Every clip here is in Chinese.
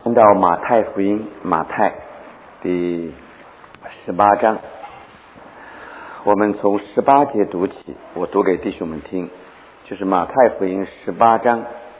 看到马太福音马太第18章，我们从18节读起，我读给弟兄们听，就是马太福音18章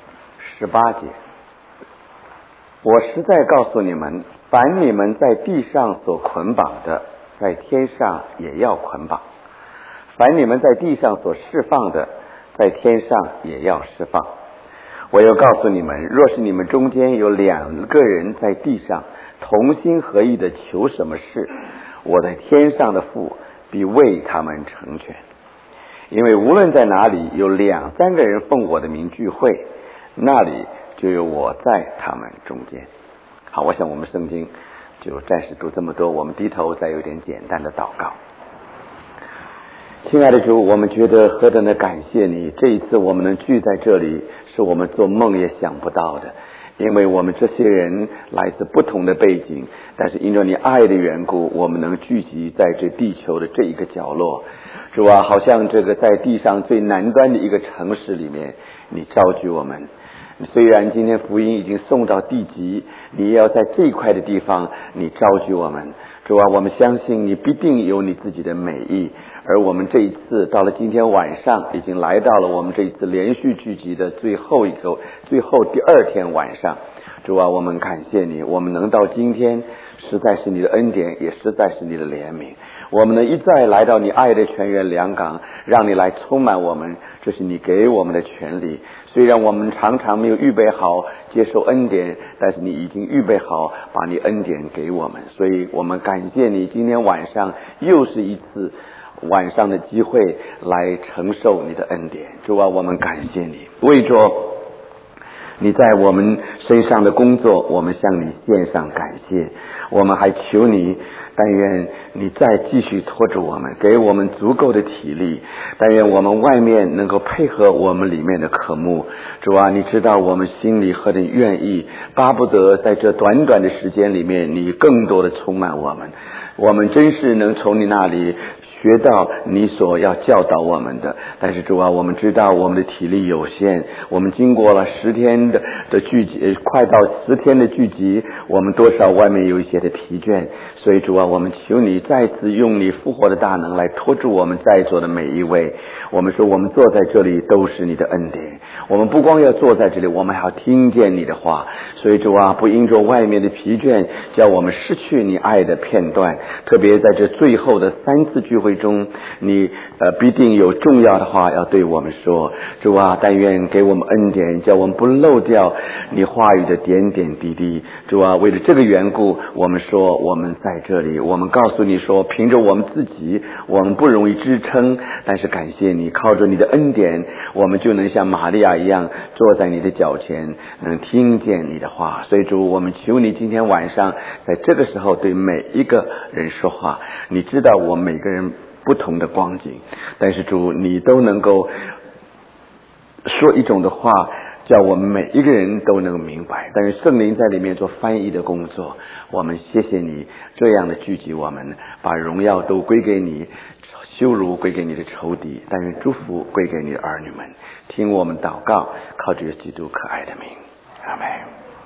18节。我实在告诉你们，凡你们在地上所捆绑的，在天上也要捆绑；凡你们在地上所释放的，在天上也要释放。我又告诉你们，若是你们中间有2个人在地上同心合意的求什么事，我在天上的父必为他们成全。因为无论在哪里有2、3个人奉我的名聚会，那里就有我在他们中间。好，我想我们圣经就暂时读这么多，我们低头再有点简单的祷告。亲爱的主，我们觉得何等的感谢你，这一次我们能聚在这里，是我们做梦也想不到的。因为我们这些人来自不同的背景，但是因着你爱的缘故，我们能聚集在这地球的这一个角落。主啊，好像这个在地上最南端的一个城市里面，你召集我们。虽然今天福音已经送到地极，你也要在这一块的地方你召集我们。主啊，我们相信你必定有你自己的美意，而我们这一次到了今天晚上，已经来到了我们这一次连续聚集的最后第2天晚上。主啊，我们感谢你，我们能到今天实在是你的恩典，也实在是你的怜悯。我们能一再来到你爱的泉源良港，让你来充满我们，这是你给我们的权利。虽然我们常常没有预备好接受恩典，但是你已经预备好把你恩典给我们，所以我们感谢你，今天晚上又是一次晚上的机会来承受你的恩典。主啊，我们感谢你，为着你在我们身上的工作，我们向你献上感谢。我们还求你，但愿你再继续拖住我们，给我们足够的体力。但愿我们外面能够配合我们里面的科目。主啊，你知道我们心里何等愿意，巴不得在这短短的时间里面，你更多的充满我们。我们真是能从你那里学到你所要教导我们的。但是主啊，我们知道我们的体力有限，我们经过了10天的聚集，快到10天的聚集，我们多少外面有一些的疲倦。所以主啊，我们求你再次用你复活的大能来托住我们在座的每一位。我们说我们坐在这里都是你的恩典，我们不光要坐在这里，我们还要听见你的话。所以主啊，不因着外面的疲倦叫我们失去你爱的片段，特别在这最后的3次聚会中，你必定有重要的话要对我们说。主啊，但愿给我们恩典，叫我们不漏掉你话语的点点滴滴。主啊，为了这个缘故，我们说我们在这里，我们告诉你说，凭着我们自己我们不容易支撑，但是感谢你，靠着你的恩典，我们就能像玛利亚一样坐在你的脚前，能听见你的话。所以主，我们求你今天晚上在这个时候对每一个人说话。你知道我们每个人不同的光景，但是主，你都能够说一种的话，叫我们每一个人都能明白。但是圣灵在里面做翻译的工作，我们谢谢你这样的聚集我们，把荣耀都归给你，羞辱归给你的仇敌，但愿祝福归给你的儿女们。听我们祷告，靠着基督可爱的名，阿们。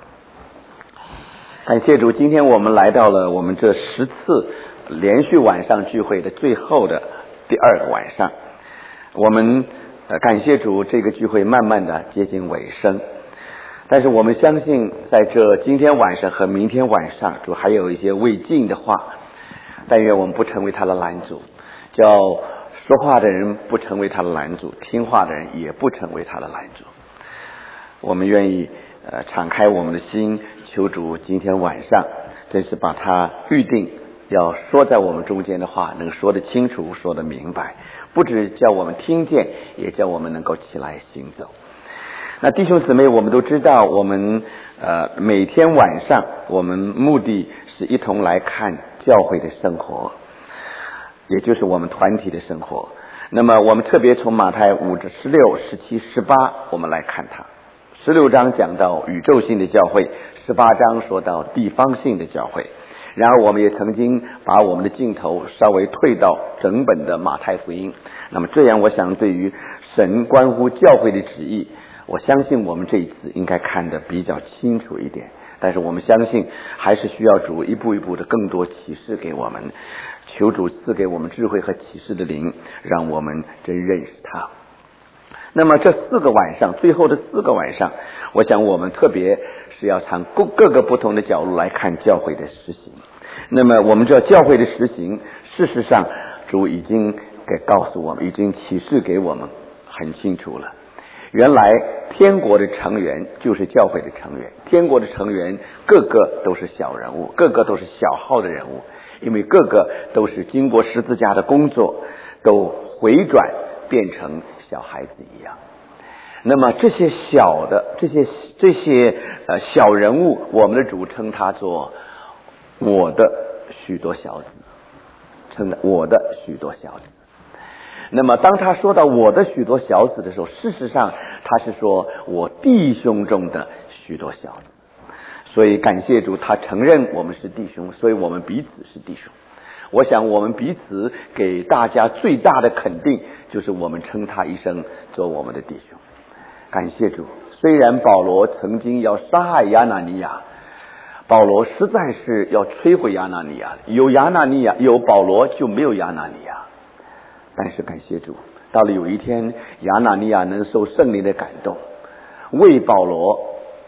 感谢主，今天我们来到了我们这10次连续晚上聚会的最后的第2个晚上。我们感谢主，这个聚会慢慢的接近尾声。但是我们相信在这今天晚上和明天晚上，主还有一些未尽的话，但愿我们不成为他的拦阻，叫说话的人不成为他的拦阻，听话的人也不成为他的拦阻。我们愿意敞开我们的心，求主今天晚上真是把他预定要说在我们中间的话能说得清楚，说得明白，不只叫我们听见，也叫我们能够起来行走。那弟兄姊妹，我们都知道，我们每天晚上我们目的是一同来看教会的生活，也就是我们团体的生活。那么我们特别从马太5、16、17、18我们来看它。16章讲到宇宙性的教会，18章说到地方性的教会。然后我们也曾经把我们的镜头稍微退到整本的马太福音。那么这样我想对于神关乎教会的旨意，我相信我们这一次应该看得比较清楚一点。 但是我们相信还是需要主一步一步的更多启示给我们，求主赐给我们智慧和启示的灵，让我们真认识他。那么这4个晚上，最后的4个晚上，我想我们特别是要从各个不同的角度来看教会的实行。那么我们知道教会的实行，事实上主已经告诉我们，已经启示给我们很清楚了。原来天国的成员就是教会的成员，天国的成员个个都是小人物，个个都是小号的人物，因为个个都是经过十字架的工作，都回转变成小孩子一样。那么这些小的这些小人物，我们的主称他做我的许多小子，称我的许多小子。那么当他说到我的许多小子的时候，事实上他是说我弟兄中的许多小子。所以感谢主，他承认我们是弟兄，所以我们彼此是弟兄。我想我们彼此给大家最大的肯定，就是我们称他一声做我们的弟兄。感谢主，虽然保罗曾经要杀害亚拿尼亚，保罗实在是要摧毁亚拿尼亚，有亚拿尼亚有保罗就没有亚拿尼亚。但是感谢主，到了有一天亚拿尼亚能受圣灵的感动，为保罗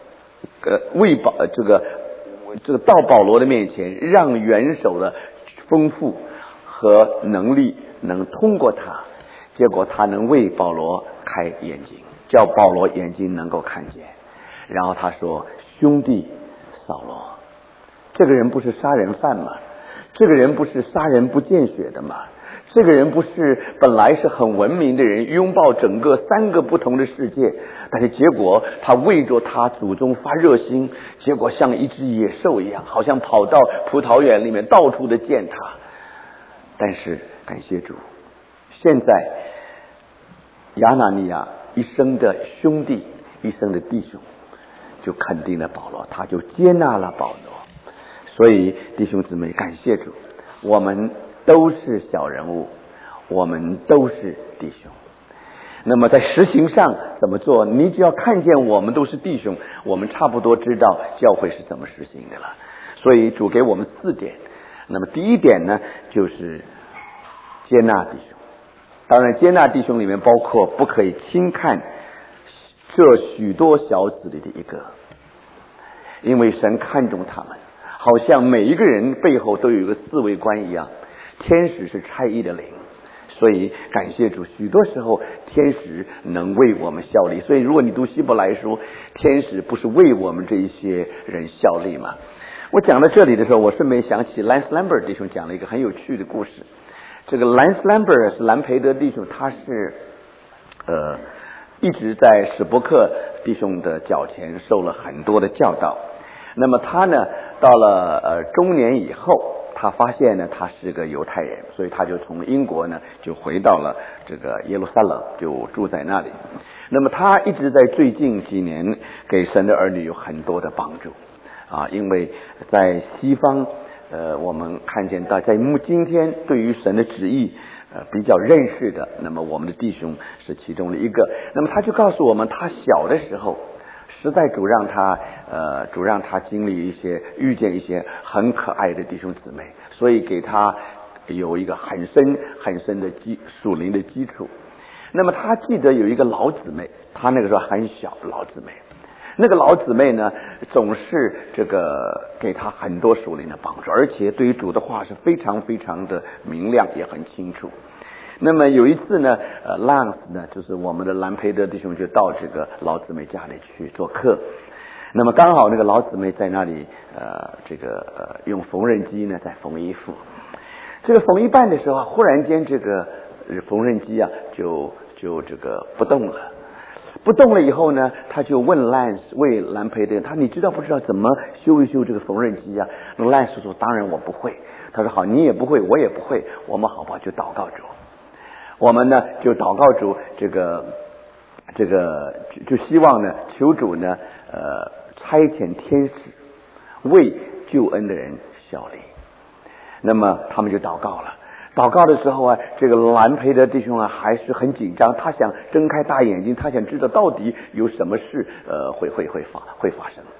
到保罗的面前，让元首的丰富和能力能通过他，结果他能为保罗开眼睛，叫保罗眼睛能够看见。然后他说，兄弟扫罗，这个人不是杀人犯吗？这个人不是杀人不见血的吗？这个人不是本来是很文明的人，拥抱整个3个不同的世界，但是结果他为着他祖宗发热心，结果像一只野兽一样，好像跑到葡萄园里面到处的践踏。但是感谢主，现在亚拿尼亚一生的兄弟，一生的弟兄就肯定了保罗，他就接纳了保罗。所以弟兄姊妹，感谢主，我们都是小人物，我们都是弟兄。那么在实行上怎么做？你只要看见我们都是弟兄，我们差不多知道教会是怎么实行的了。所以主给我们4点。那么第一点呢，就是接纳弟兄。当然接纳弟兄里面包括不可以轻看这许多小子里的一个，因为神看重他们，好像每一个人背后都有一个4位官一样，天使是差役的灵。所以感谢主，许多时候天使能为我们效力。所以如果你读希伯来书，天使不是为我们这一些人效力吗？我讲到这里的时候，我顺便想起 Lance Lambert 弟兄讲了一个很有趣的故事。这个 Lance Lambert 是兰培德弟兄，他是一直在史伯克弟兄的脚前受了很多的教导。那么他呢，到了中年以后，他发现呢他是个犹太人，所以他就从英国呢就回到了这个耶路撒冷，就住在那里。那么他一直在最近几年给神的儿女有很多的帮助啊，因为在西方我们看见到在今天对于神的旨意比较认识的，那么我们的弟兄是其中的一个。那么他就告诉我们，他小的时候实在主让他经历遇见一些很可爱的弟兄姊妹，所以给他有一个很深的属灵的基础。那么他记得有一个老姊妹，他那个时候很小，老姊妹，那个老姊妹呢总是给他很多属灵的帮助，而且对于主的话是非常非常的明亮，也很清楚。那么有一次呢Lance 呢就是我们的兰培德弟兄就到这个老姊妹家里去做客。那么刚好那个老姊妹在那里用缝纫机呢在缝衣服。这个缝一半的时候，忽然间这个缝纫机啊就不动了。不动了以后呢，他就问兰培德，你知道不知道怎么修一修这个缝纫机啊？那 Lance 说当然我不会。他说好，你也不会我也不会，我们好吧就祷告主。我们呢就祷告主，就希望呢求主呢差遣天使为救恩的人效力。那么他们就祷告了。祷告的时候啊，这个兰培德弟兄啊还是很紧张，他想睁开大眼睛，他想知道到底有什么事会发生。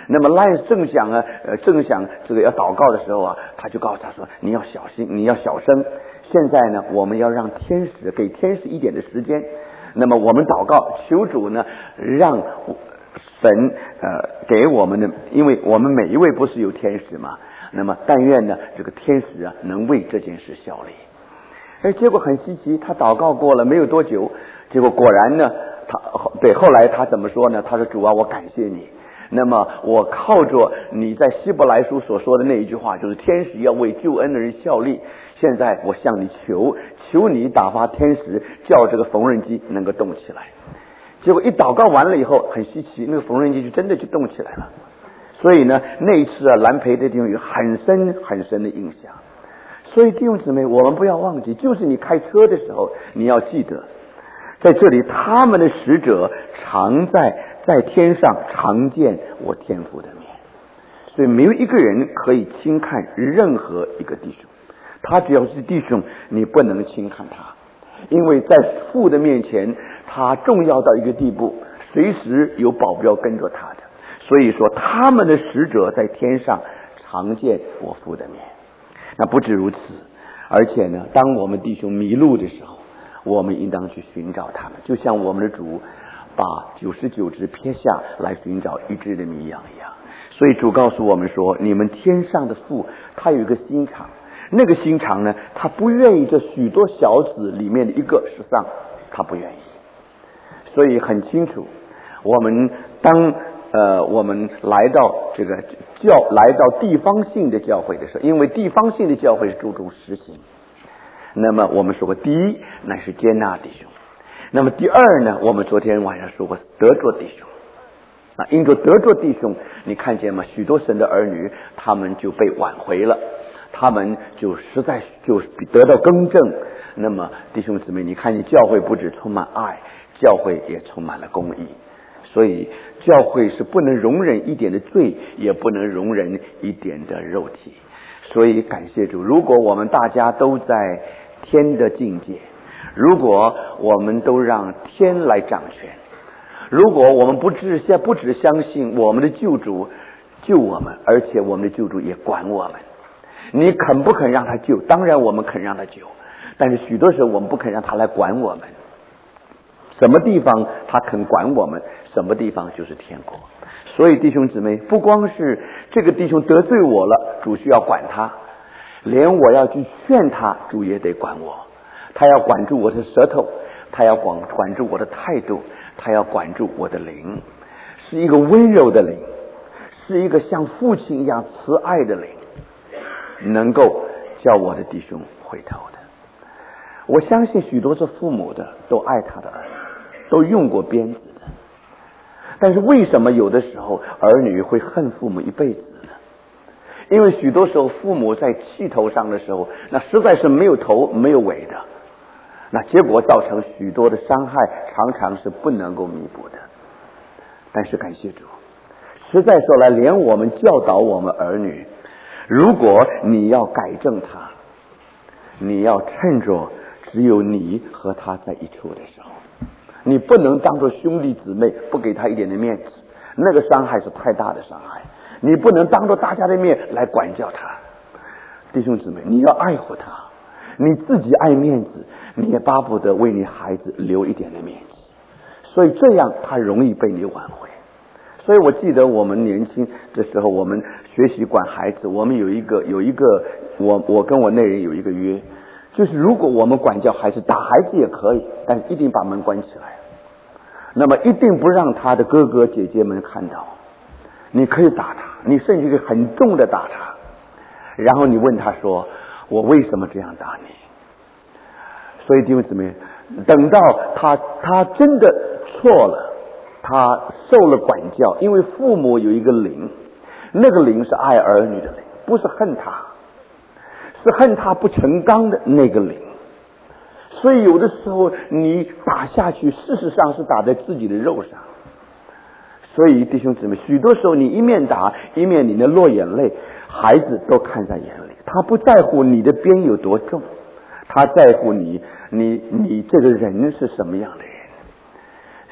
那么赖正想这个要祷告的时候啊，他就告诉他说，你要小心，你要小声。现在呢，我们要让天使给天使一点的时间。那么我们祷告，求主呢，让神给我们的，因为我们每一位不是有天使嘛，那么但愿呢，这个天使啊，能为这件事效力。结果很稀奇，他祷告过了没有多久，结果果然呢，后来他怎么说呢？他说，主啊，我感谢你。那么我靠着你在希伯来书所说的那一句话，就是天使要为救恩的人效力。现在我向你求你打发天使，叫这个缝纫机能够动起来。结果一祷告完了以后，很稀奇，那个缝纫机就真的就动起来了。所以呢，那一次啊，兰培对弟兄有很深很深的印象。所以弟兄姊妹，我们不要忘记，就是你开车的时候，你要记得，在这里他们的使者常在天上常见我天父的面。所以没有一个人可以轻看任何一个弟兄，他只要是弟兄，你不能轻看他，因为在父的面前，他重要到一个地步，随时有保镖跟着他的。所以说他们的使者在天上常见我父的面。那不止如此，而且呢，当我们弟兄迷路的时候，我们应当去寻找他们，就像我们的主把99只撇下来寻找一只的迷羊一样。所以主告诉我们说，你们天上的父他有一个心肠，那个心肠呢，他不愿意这许多小子里面的一个失丧，他不愿意。所以很清楚，我们当我们来到这个来到地方性的教会的时候，因为地方性的教会是注重实行。那么我们说过，第一乃是接纳弟兄，那么第二呢，我们昨天晚上说过得着弟兄。因着得着弟兄，你看见吗？许多神的儿女他们就被挽回了，他们就实在就得到更正。那么弟兄姊妹，你看见教会不只充满爱，教会也充满了公义。所以教会是不能容忍一点的罪，也不能容忍一点的肉体。所以感谢主，如果我们大家都在天的境界，如果我们都让天来掌权，如果我们不只相信我们的救主救我们，而且我们的救主也管我们，你肯不肯让他救？当然我们肯让他救，但是许多时候我们不肯让他来管我们。什么地方他肯管我们，什么地方就是天国。所以弟兄姊妹，不光是这个弟兄得罪我了，主需要管他，连我要去劝他，主也得管我。他要管住我的舌头，他要管住我的态度，他要管住我的灵，是一个温柔的灵，是一个像父亲一样慈爱的灵，能够叫我的弟兄回头的。我相信许多做父母的都爱他的儿女，都用过鞭子的，但是为什么有的时候儿女会恨父母一辈子呢？因为许多时候父母在气头上的时候，那实在是没有头没有尾的，那结果造成许多的伤害，常常是不能够弥补的。但是感谢主，实在说来，连我们教导我们儿女，如果你要改正他，你要趁着只有你和他在一处的时候，你不能当作兄弟姊妹不给他一点的面子，那个伤害是太大的伤害。你不能当着大家的面来管教他。弟兄姊妹，你要爱护他，你自己爱面子，你也巴不得为你孩子留一点的面子，所以这样他容易被你挽回。所以我记得我们年轻的时候，我们学习管孩子，我们有一个我跟我那人有一个约，就是如果我们管教孩子，打孩子也可以，但是一定把门关起来，那么一定不让他的哥哥姐姐们看到。你可以打他，你甚至可以很重的打他，然后你问他说，我为什么这样打你？所以弟兄姊妹，等到他真的错了，他受了管教，因为父母有一个灵，那个灵是爱儿女的灵，不是恨他，是恨他不成钢的那个灵。所以有的时候你打下去，事实上是打在自己的肉上。所以弟兄姊妹，许多时候你一面打一面你的落眼泪，孩子都看在眼里，他不在乎你的鞭有多重，他在乎你这个人是什么样的人。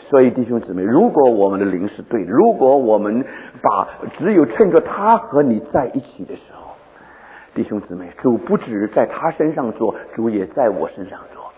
所以弟兄姊妹，如果我们的灵是对的，如果我们只有趁着他和你在一起的时候，弟兄姊妹，主不止在他身上做，主也在我身上做。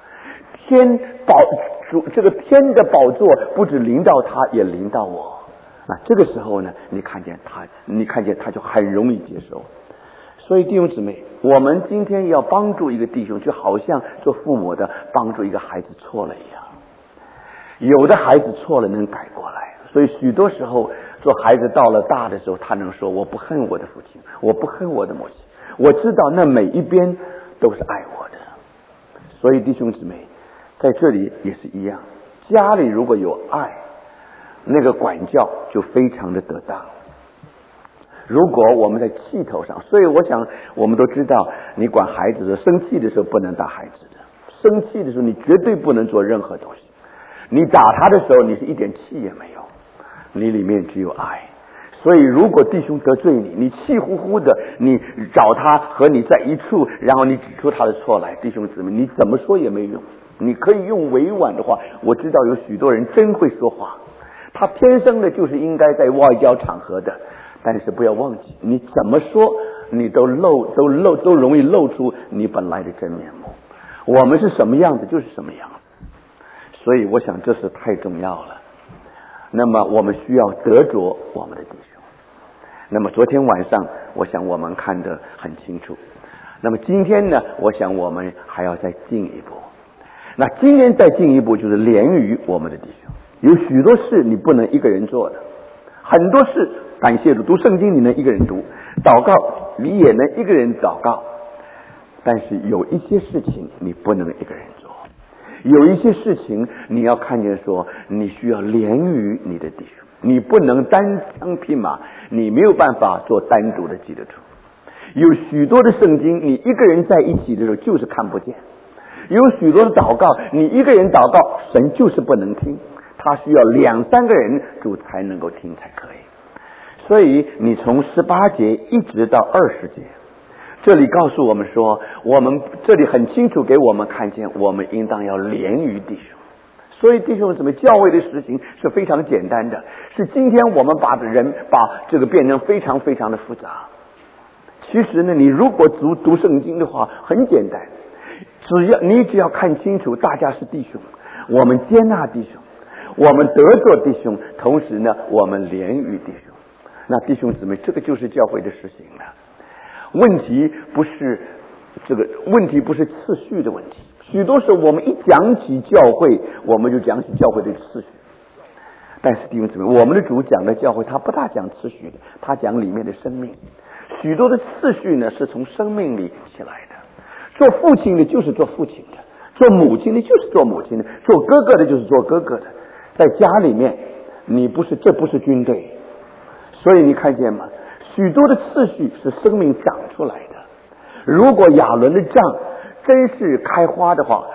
这个天的宝座不止临到他，也临到我。那这个时候呢，你看见他就很容易接受。所以弟兄姊妹，我们今天要帮助一个弟兄，就好像做父母的帮助一个孩子错了一样。有的孩子错了能改过来，所以许多时候做孩子到了大的时候，他能说我不恨我的父亲，我不恨我的母亲，我知道那每一边都是爱我的。所以弟兄姊妹，在这里也是一样，家里如果有爱，那个管教就非常的得当。如果我们在气头上，所以我想我们都知道，你管孩子的生气的时候不能打孩子的，生气的时候你绝对不能做任何东西。你打他的时候，你是一点气也没有，你里面只有爱。所以如果弟兄得罪你，你气呼呼的，你找他和你在一处，然后你指出他的错来，弟兄姊妹，你怎么说也没用。你可以用委婉的话，我知道有许多人真会说话，他天生的就是应该在外交场合的，但是不要忘记，你怎么说你都容易露出你本来的真面目。我们是什么样子就是什么样子，所以我想这是太重要了。那么我们需要得着我们的弟兄。那么昨天晚上我想我们看得很清楚，那么今天呢，我想我们还要再进一步。那今天再进一步就是连于我们的弟兄。有许多事你不能一个人做的，很多事感谢主，读圣经你能一个人读，祷告你也能一个人祷告，但是有一些事情你不能一个人做，有一些事情你要看见说你需要连于你的弟兄，你不能单枪匹马，你没有办法做单独的基督徒。有许多的圣经你一个人在一起的时候就是看不见，有许多的祷告你一个人祷告神就是不能听，他需要2、3个人主才能够听才可以。所以你从18节一直到20节，这里告诉我们说，我们这里很清楚给我们看见我们应当要连于弟兄。所以弟兄姊妹，教会的实行是非常简单的，是今天我们把这个变成非常非常的复杂。其实呢，你如果读圣经的话很简单，只要看清楚大家是弟兄，我们接纳弟兄，我们得着弟兄，同时呢我们连于弟兄。那弟兄姊妹，这个就是教会的实行了。问题不是次序的问题。许多时候我们一讲起教会，我们就讲起教会的次序。但是弟兄姊妹，我们的主讲的教会他不大讲次序的，他讲里面的生命。许多的次序呢是从生命里起来的。做父亲的就是做父亲的，做母亲的就是做母亲的，做哥哥的就是做哥哥的。在家里面这不是军队。所以你看见吗？许多的次序是生命长出来的。如果亚伦的杖真是开花的话，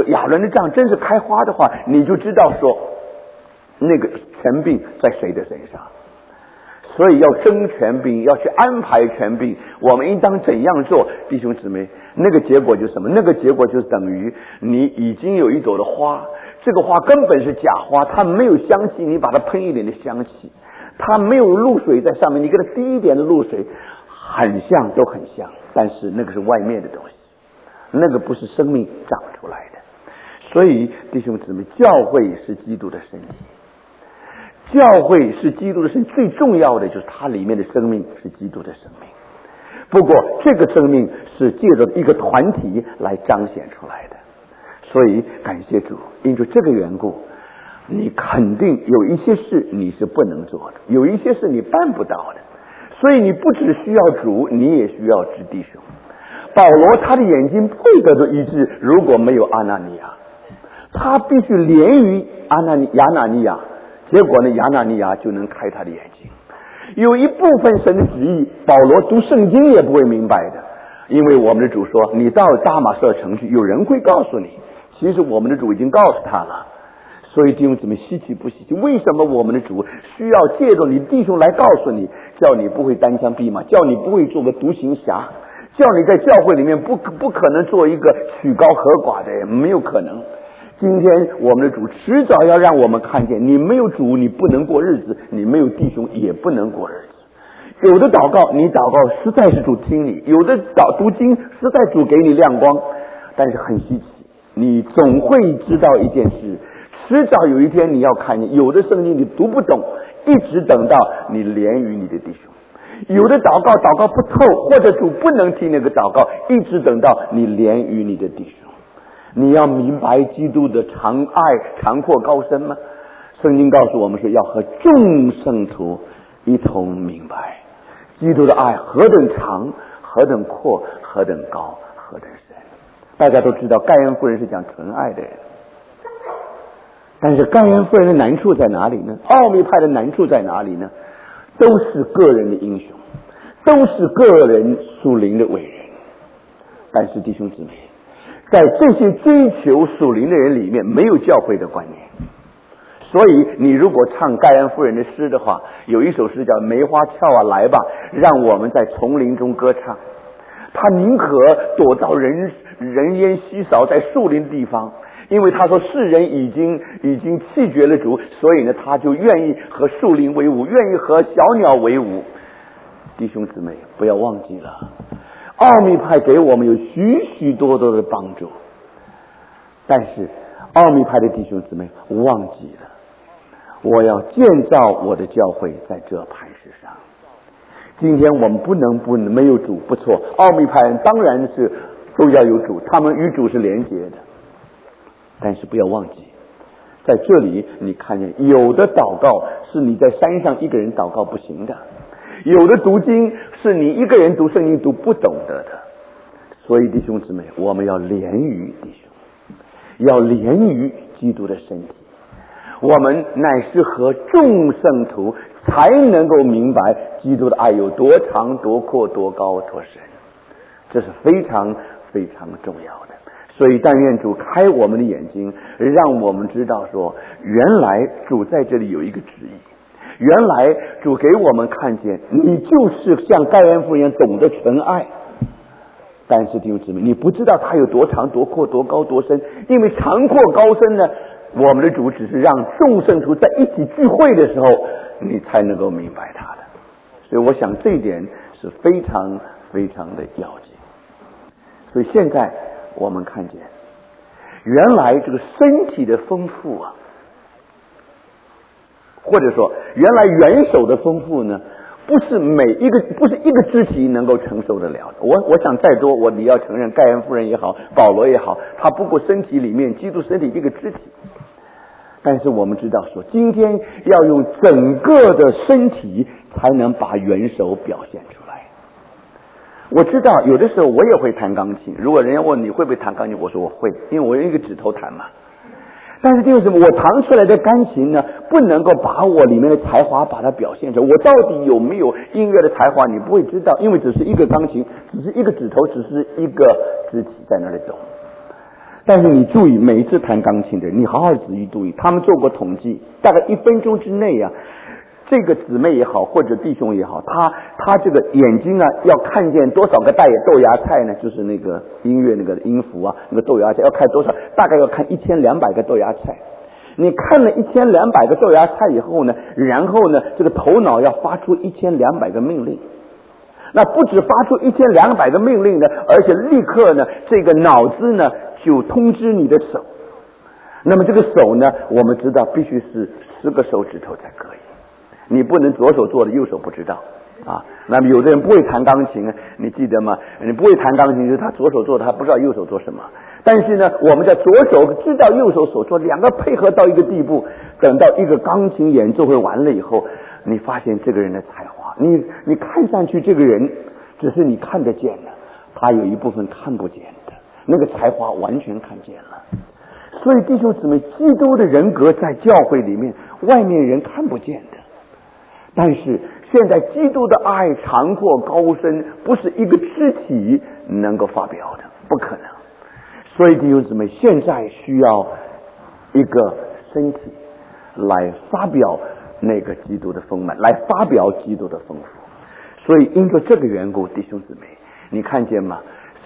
你就知道说那个权柄在谁的身上。所以要争权柄，要去安排权柄，我们应当怎样做？弟兄姊妹，那个结果就是什么？那个结果就是等于你已经有一朵的花，这个花根本是假花，它没有香气，你把它喷一点的香气，它没有露水在上面，你给它滴一点的露水，都很像，但是那个是外面的东西，那个不是生命长出来的。所以弟兄姊妹，教会是基督的身体，教会是基督的身体，最重要的就是它里面的生命是基督的生命。不过这个生命是借着一个团体来彰显出来的。所以感谢主，因着这个缘故，你肯定有一些事你是不能做的，有一些事你办不到的。所以你不只需要主，你也需要知弟兄。保罗他的眼睛不会得到医治，如果没有阿拿尼亚，他必须连于亚拿尼亚，结果呢，亚拿尼亚就能开他的眼睛。有一部分神的旨意，保罗读圣经也不会明白的，因为我们的主说，你到大马色城去，有人会告诉你。其实我们的主已经告诉他了。所以弟兄姊妹，稀奇不稀奇？为什么我们的主需要借着你弟兄来告诉你，叫你不会单枪匹马，叫你不会做个独行侠，叫你在教会里面不可能做一个曲高和寡的人，没有可能。 今天我们的主迟早要让我们看见，你没有主你不能过日子，你没有弟兄也不能过日子。有的祷告你祷告实在是主听你，有的读经实在主给你亮光，但是很稀奇，你总会知道一件事，迟早有一天你要看见，有的圣经你读不懂，一直等到你连于你的弟兄；有的祷告不透，或者主不能听那个祷告，一直等到你连于你的弟兄。你要明白基督的长爱长阔高深吗？圣经告诉我们说，要和众圣徒一同明白基督的爱何等长，何等阔，何等高，何等深。大家都知道盖恩夫人是讲纯爱的人，但是盖恩夫人的难处在哪里呢？奥秘派的难处在哪里呢？都是个人的英雄，都是个人属灵的伟人，但是弟兄姊妹，在这些追求属灵的人里面，没有教会的观念。所以你如果唱盖恩夫人的诗的话，有一首诗叫梅花俏啊来吧，让我们在丛林中歌唱。他宁可躲到人烟稀少在树林地方，因为他说世人已经弃绝了主，所以呢他就愿意和树林为伍，愿意和小鸟为伍。弟兄姊妹不要忘记了，奥秘派给我们有许许多多的帮助，但是奥秘派的弟兄姊妹忘记了，我要建造我的教会在这磐石上。今天我们不能没有主，不错，奥秘派人当然是都要有主，他们与主是连结的，但是不要忘记，在这里你看见有的祷告是你在山上一个人祷告不行的，有的读经是你一个人读圣经读不懂得的。所以弟兄姊妹，我们要连于弟兄，要连于基督的身体，我们乃是和众圣徒才能够明白基督的爱有多长多阔多高多深，这是非常非常重要的。所以但愿主开我们的眼睛，让我们知道说，原来主在这里有一个旨意，原来主给我们看见你就是像盖恩夫人一样懂得纯爱。但是弟兄姊妹，你不知道它有多长多阔多高多深，因为长阔高深呢，我们的主只是让众圣徒在一起聚会的时候你才能够明白它的。所以我想这一点是非常非常的要紧。所以现在我们看见原来这个身体的丰富啊，或者说原来元首的丰富呢，不是一个肢体能够承受得了的。我想再多你要承认盖恩夫人也好，保罗也好，他不过身体里面基督身体一个肢体。但是我们知道说，今天要用整个的身体才能把元首表现出来。我知道有的时候我也会弹钢琴，如果人家问你会不会弹钢琴，我说我会，因为我用一个指头弹嘛。但是就是什么，我弹出来的钢琴呢，不能够把我里面的才华把它表现出来。我到底有没有音乐的才华，你不会知道，因为只是一个钢琴，只是一个指头，只是一个肢体在那里动。但是你注意，每一次弹钢琴的人，你好好仔细注意，他们做过统计，大概1分钟之内啊，这个姊妹也好，或者弟兄也好，他这个眼睛啊，要看见多少个豆芽菜呢？就是那个音乐那个音符啊，那个豆芽菜要看多少？大概要看1200个豆芽菜。你看了1200个豆芽菜以后呢，然后呢，这个头脑要发出1200个命令。那不止发出1200个命令呢，而且立刻呢，这个脑子呢就通知你的手。那么这个手呢，我们知道必须是10个手指头才可以，你不能左手做的右手不知道啊。那么有的人不会弹钢琴，你记得吗？你不会弹钢琴，就是他左手做的，他不知道右手做什么。但是呢，我们在左手知道右手所做，两个配合到一个地步，等到一个钢琴演奏会完了以后，你发现这个人的才华，你看上去这个人只是你看得见的，他有一部分看不见的，那个才华完全看见了。所以弟兄姊妹，基督的人格在教会里面，外面人看不见的。但是现在基督的爱长阔高深，不是一个肢体能够发表的，不可能。所以弟兄姊妹，现在需要一个身体来发表那个基督的丰满，来发表基督的丰富。所以因着这个缘故，弟兄姊妹，你看见吗？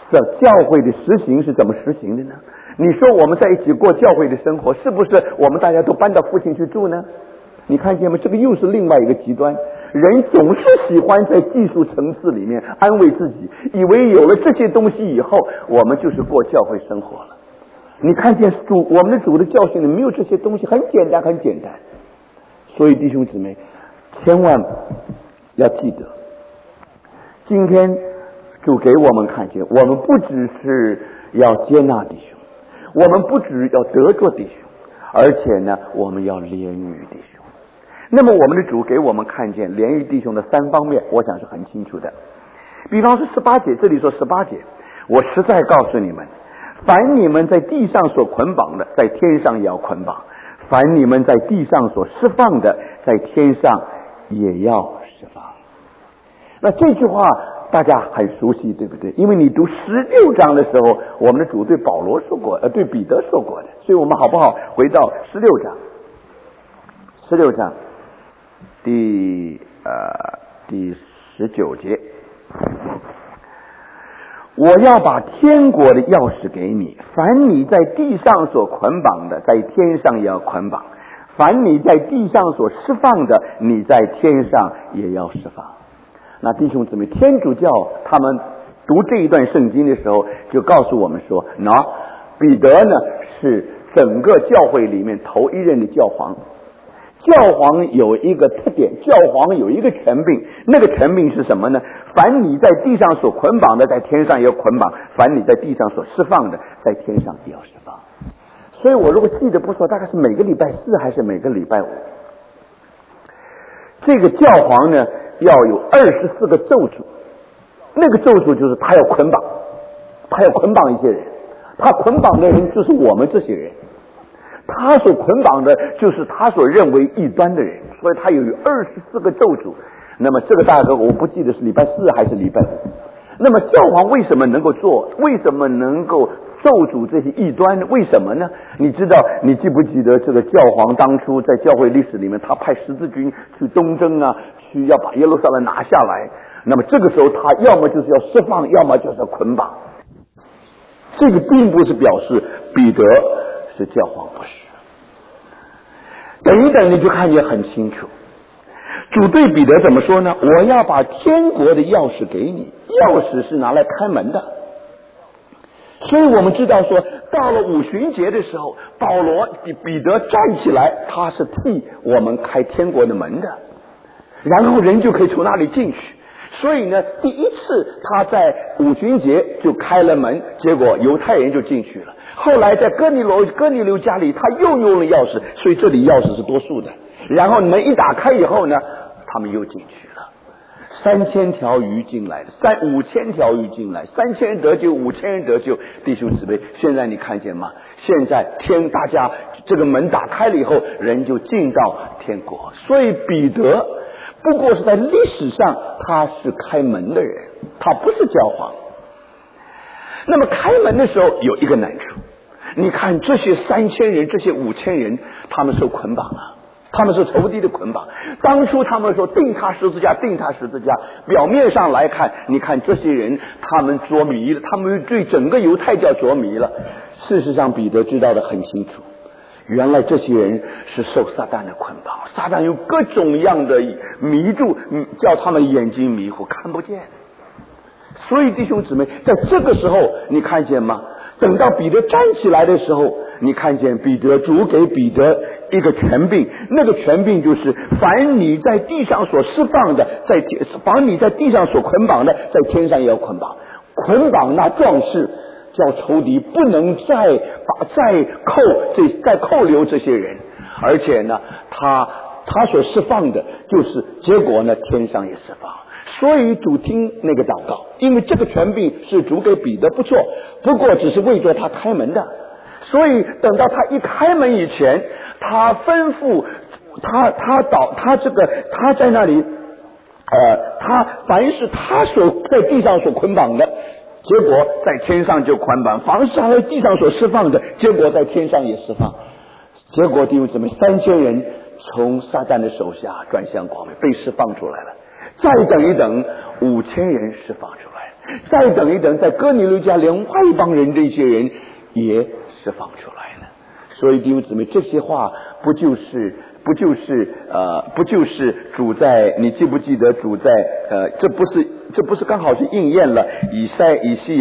这教会的实行是怎么实行的呢？你说我们在一起过教会的生活，是不是我们大家都搬到附近去住呢？你看见吗？这个又是另外一个极端。人总是喜欢在技术层次里面安慰自己，以为有了这些东西以后，我们就是过教会生活了。你看见我们的主的教训里没有这些东西，很简单，很简单。所以弟兄姊妹，千万要记得，今天主给我们看见，我们不只是要接纳弟兄，我们不只要得着弟兄，而且呢，我们要怜悯弟兄。那么我们的主给我们看见怜悯弟兄的3方面，我想是很清楚的。比方说18节，这里说18节，我实在告诉你们，凡你们在地上所捆绑的，在天上也要捆绑；凡你们在地上所释放的，在天上也要释放。那这句话大家很熟悉，对不对？因为你读16章的时候，我们的主对保罗说过，对彼得说过的。所以我们好不好回到16章？16章第19节，我要把天国的钥匙给你，凡你在地上所捆绑的，在天上也要捆绑；凡你在地上所释放的，你在天上也要释放。那弟兄姊妹，天主教他们读这一段圣经的时候，就告诉我们说，彼得呢是整个教会里面头一任的教皇。教皇有一个特点，教皇有一个权柄，那个权柄是什么呢？凡你在地上所捆绑的，在天上也要捆绑；凡你在地上所释放的，在天上也要释放。所以我如果记得不错，大概是每个礼拜4还是每个礼拜5，这个教皇呢要有24个咒诅，那个咒诅就是他要捆绑，他要捆绑一些人，他捆绑的人就是我们这些人，他所捆绑的就是他所认为异端的人，所以他有24个咒诅。那么这个大概我不记得是礼拜4还是礼拜5。那么教皇为什么能够做？为什么能够咒诅这些异端？为什么呢？你知道，你记不记得这个教皇当初在教会历史里面，他派十字军去东征啊，去要把耶路撒冷拿下来。那么这个时候他要么就是要释放，要么就是要捆绑。这个并不是表示彼得是教皇，不是。等一等你就看见很清楚，主对彼得怎么说呢？我要把天国的钥匙给你，钥匙是拿来开门的。所以我们知道说，到了五旬节的时候，彼得站起来，他是替我们开天国的门的，然后人就可以从那里进去。所以呢，第一次他在五旬节就开了门，结果犹太人就进去了。后来在哥尼流家里，他又用了钥匙，所以这里钥匙是多数的。然后门一打开以后呢，他们又进去了。3000条鱼进来，5000条鱼进来，3000人得救，5000人得救。弟兄姊妹，现在你看见吗？现在大家这个门打开了以后，人就进到天国。所以彼得不过是在历史上他是开门的人，他不是教皇。那么开门的时候有一个难处，你看这些3000人，这些5000人，他们受捆绑了，他们是仇敌的捆绑。当初他们说钉他十字架，表面上来看，你看这些人他们着迷了，他们对整个犹太教着迷了。事实上彼得知道的很清楚，原来这些人是受撒旦的捆绑，撒旦有各种样的迷住，叫他们眼睛迷糊，看不见。所以弟兄姊妹，在这个时候你看见吗？等到彼得站起来的时候，你看见主给彼得一个权柄，那个权柄就是凡你在地上所释放的，凡你在地上所捆绑的，在天上也要捆绑。捆绑那壮士，叫仇敌不能再扣留这些人，而且呢他所释放的就是结果呢，天上也释放。所以主听那个祷告，因为这个权柄是主给彼得，不错，不过只是为着他开门的。所以等到他一开门以前，他吩咐他在那里他凡是他所在地上所捆绑的，结果在天上就捆绑；凡是他在地上所释放的，结果在天上也释放。结果弟兄姊妹，3000人从撒旦的手下转向光明，被释放出来了。再等一等，5000人释放出来， 再等一等，在哥尼流家另外一帮人，这些人也释放出来了。所以弟兄姊妹，这些话不就是主在，你记不记得主在这不是刚好是应验了以赛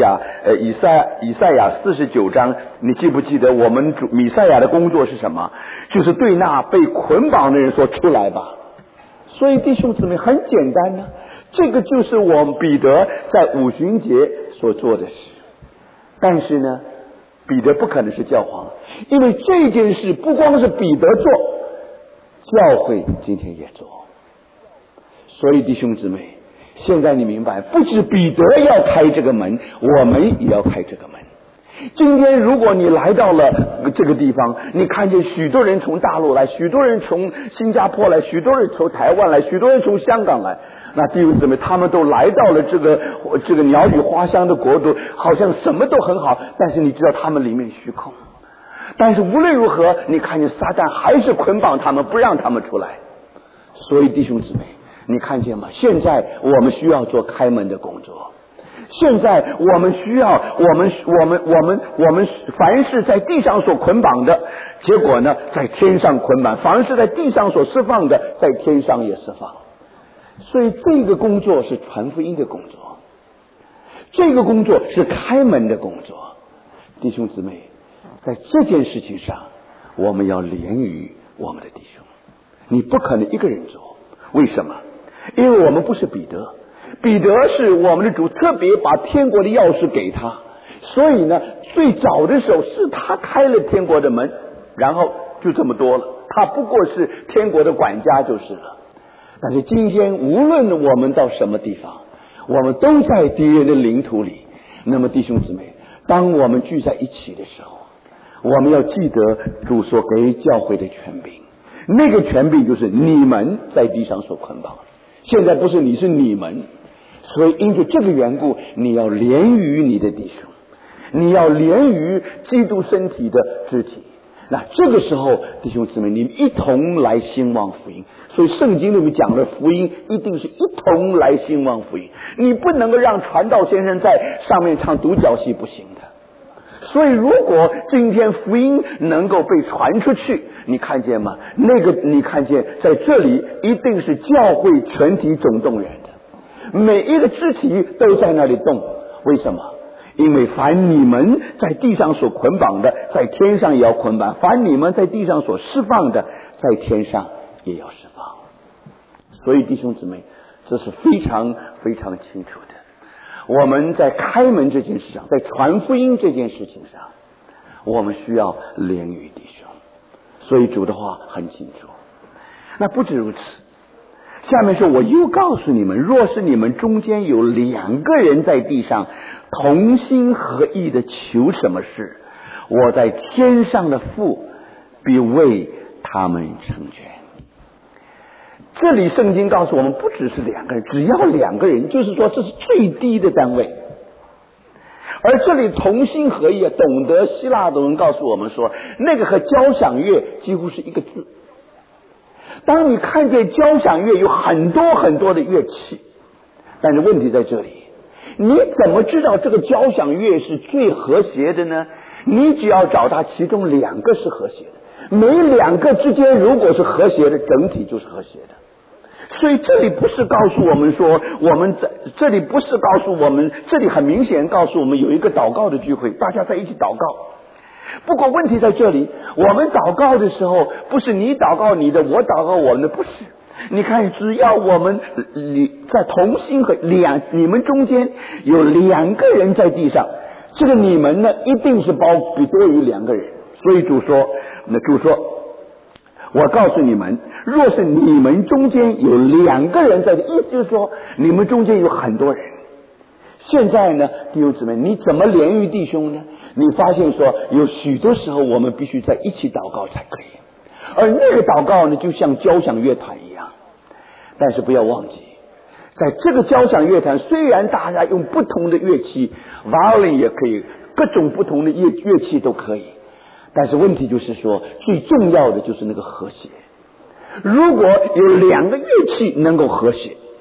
亚49章？你记不记得我们弥赛亚的工作是什么？就是对那被捆绑的人说出来吧。所以弟兄姊妹，很简单呢，这个就是我们彼得在五旬节所做的事。但是呢，彼得不可能是教皇，因为这件事不光是彼得做，教会今天也做。所以弟兄姊妹，现在你明白，不止彼得要开这个门，我们也要开这个门。今天如果你来到了这个地方，你看见许多人从大陆来，许多人从新加坡来，许多人从台湾来，许多人从香港来，那弟兄姊妹，他们都来到了这个鸟语花香的国度，好像什么都很好，但是你知道他们里面虚空。但是无论如何，你看见撒旦还是捆绑他们，不让他们出来。所以弟兄姊妹，你看见吗？现在我们需要做开门的工作。现在我们需要，我们凡是在地上所捆绑的，结果呢，在天上捆绑；凡是在地上所释放的，在天上也释放。所以这个工作是传福音的工作，这个工作是开门的工作。弟兄姊妹，在这件事情上，我们要连于我们的弟兄。你不可能一个人做，为什么？因为我们不是彼得。彼得是我们的主特别把天国的钥匙给他，所以呢，最早的时候是他开了天国的门，然后就这么多了，他不过是天国的管家就是了。但是今天无论我们到什么地方，我们都在敌人的领土里。那么弟兄姊妹，当我们聚在一起的时候，我们要记得主所给教会的权柄，那个权柄就是你们在地上所捆绑。现在不是你，是你们。所以因着这个缘故，你要连于你的弟兄，你要连于基督身体的肢体。那这个时候弟兄姊妹，你们一同来兴旺福音。所以圣经里面讲的福音一定是一同来兴旺福音，你不能够让传道先生在上面唱独角戏，不行的。所以如果今天福音能够被传出去，你看见吗？你看见在这里一定是教会全体总动员的，每一个肢体都在那里动。为什么？因为凡你们在地上所捆绑的，在天上也要捆绑；凡你们在地上所释放的，在天上也要释放。所以弟兄姊妹，这是非常非常清楚的。我们在开门这件事上，在传福音这件事情上，我们需要连于弟兄。所以主的话很清楚。那不止如此，下面说，我又告诉你们，若是你们中间有2个人在地上同心合意的求什么事，我在天上的父必为他们成全。这里圣经告诉我们，不只是2个人，只要2个人，就是说这是最低的单位。而这里同心合意，懂得希腊的人告诉我们说，那个和交响乐几乎是一个字。当你看见交响乐有很多很多的乐器，但是问题在这里，你怎么知道这个交响乐是最和谐的呢？你只要找到其中2个是和谐的，每2个之间如果是和谐的，整体就是和谐的。所以这里不是告诉我们说，这里不是告诉我们，这里很明显告诉我们有一个祷告的聚会，大家在一起祷告。不过问题在这里，我们祷告的时候，不是你祷告你的，我祷告我们的，不是。你看，只要我们在同心和你们中间有2个人在地上，这个你们呢，一定是比多于2个人。所以主说，我告诉你们，若是你们中间有2个人在这，意思就是说你们中间有很多人。现在呢，弟兄姊妹，你怎么连于弟兄呢？你发现说有许多时候我们必须在一起祷告才可以，而那个祷告呢，就像交响乐团一样。但是不要忘记，在这个交响乐团，虽然大家用不同的乐器 violin 也可以，各种不同的乐器都可以，但是问题就是说，最重要的就是那个和谐。如果有2个乐器能够和谐，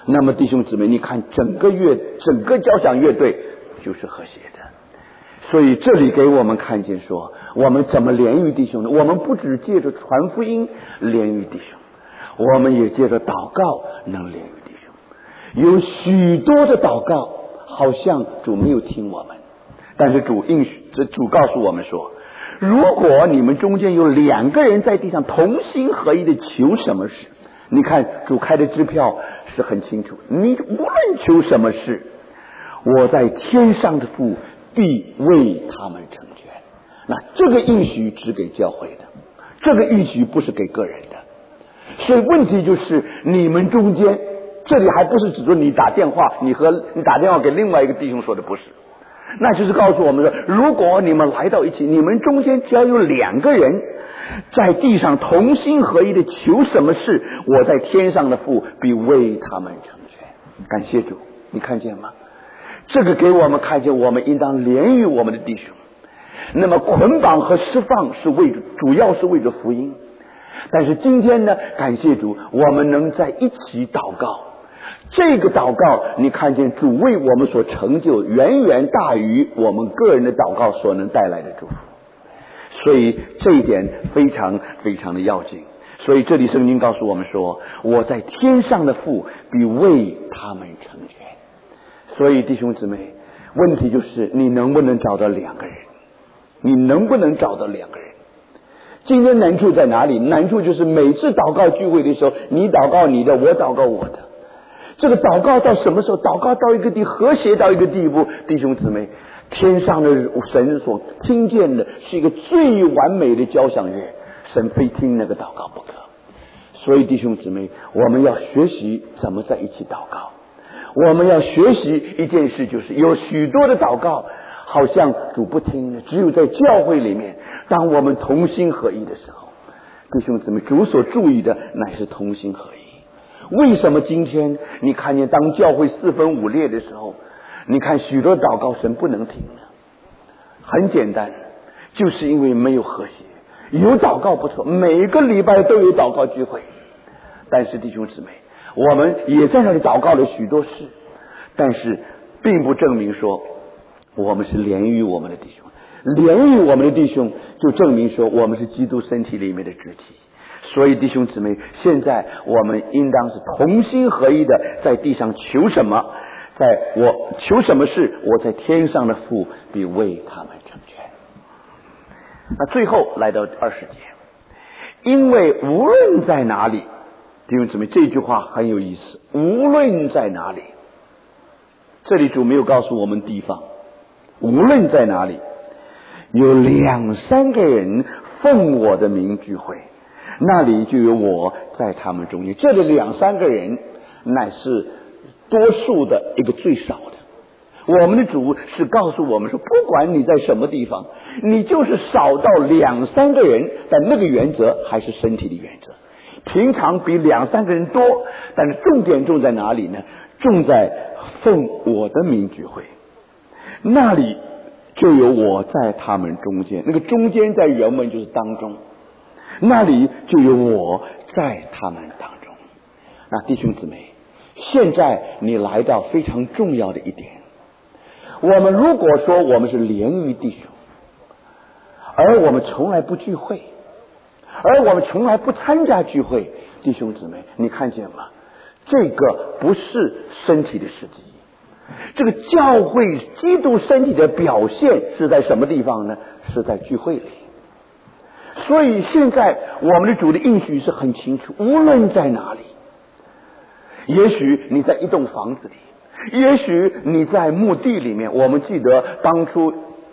那么弟兄姊妹，你看整个交响乐队就是和谐的。所以这里给我们看见说，我们怎么连于弟兄呢？我们不只借着传福音连于弟兄，我们也借着祷告能连于弟兄。有许多的祷告好像主没有听我们，但是主告诉我们说，如果你们中间有2个人在地上同心合意的求什么事，你看主开的支票是很清楚，你无论求什么事，我在天上的父必为他们成全。那这个应许只给教会的，这个应许不是给个人的。所以问题就是你们中间，这里还不是指说你打电话给另外一个弟兄说的，不是，那就是告诉我们说，如果你们来到一起，你们中间只要有2个人在地上同心合一的求什么事，我在天上的父必为他们成全。感谢主，你看见吗？这个给我们看见，我们应当连于我们的弟兄。那么捆绑和释放主要是为着福音，但是今天呢，感谢主，我们能在一起祷告。这个祷告，你看见主为我们所成就，远远大于我们个人的祷告所能带来的祝福。所以这一点非常非常的要紧。所以这里圣经告诉我们说，我在天上的父必为他们成全。所以弟兄姊妹，问题就是你能不能找到2个人？你能不能找到2个人？今天难处在哪里？难处就是每次祷告聚会的时候，你祷告你的，我祷告我的。这个祷告到什么时候？祷告到一个和谐到一个地步，弟兄姊妹，天上的神所听见的是一个最完美的交响乐，神非听那个祷告不可。所以弟兄姊妹，我们要学习怎么在一起祷告。我们要学习一件事，就是有许多的祷告好像主不听的，只有在教会里面，当我们同心合一的时候，弟兄姊妹，主所注意的乃是同心合一。为什么今天你看见当教会4分5裂的时候，你看许多祷告神不能听呢？很简单，就是因为没有和谐。有祷告不错，每个礼拜都有祷告聚会，但是弟兄姊妹，我们也在那里祷告了许多事，但是并不证明说我们是连于我们的弟兄。连于我们的弟兄就证明说我们是基督身体里面的肢体。所以弟兄姊妹，现在我们应当是同心合一的在地上求什么，我求什么事，我在天上的父必为他们成全。那最后来到20节，因为无论在哪里，弟兄姊妹，这句话很有意思，无论在哪里，这里主没有告诉我们地方，无论在哪里，有2、3个人奉我的名聚会，那里就有我在他们中间。这里2、3个人乃是多数的一个最少的。我们的主是告诉我们说，不管你在什么地方，你就是少到2、3个人，但那个原则还是身体的原则。平常比2、3个人多，但是重点重在哪里呢？重在奉我的名聚会，那里就有我在他们中间。那个中间在原文就是当中，那里就有我在他们当中。那弟兄姊妹，现在你来到非常重要的一点，我们如果说我们是连于弟兄，而我们从来不聚会，而我们从来不参加聚会，弟兄姊妹，你看见吗？这个不是身体的实际。这个教会基督身体的表现是在什么地方呢？是在聚会里。所以现在我们的主的应许是很清楚，无论在哪里，也许你在一栋房子里，也许你在墓地里面。我们记得当初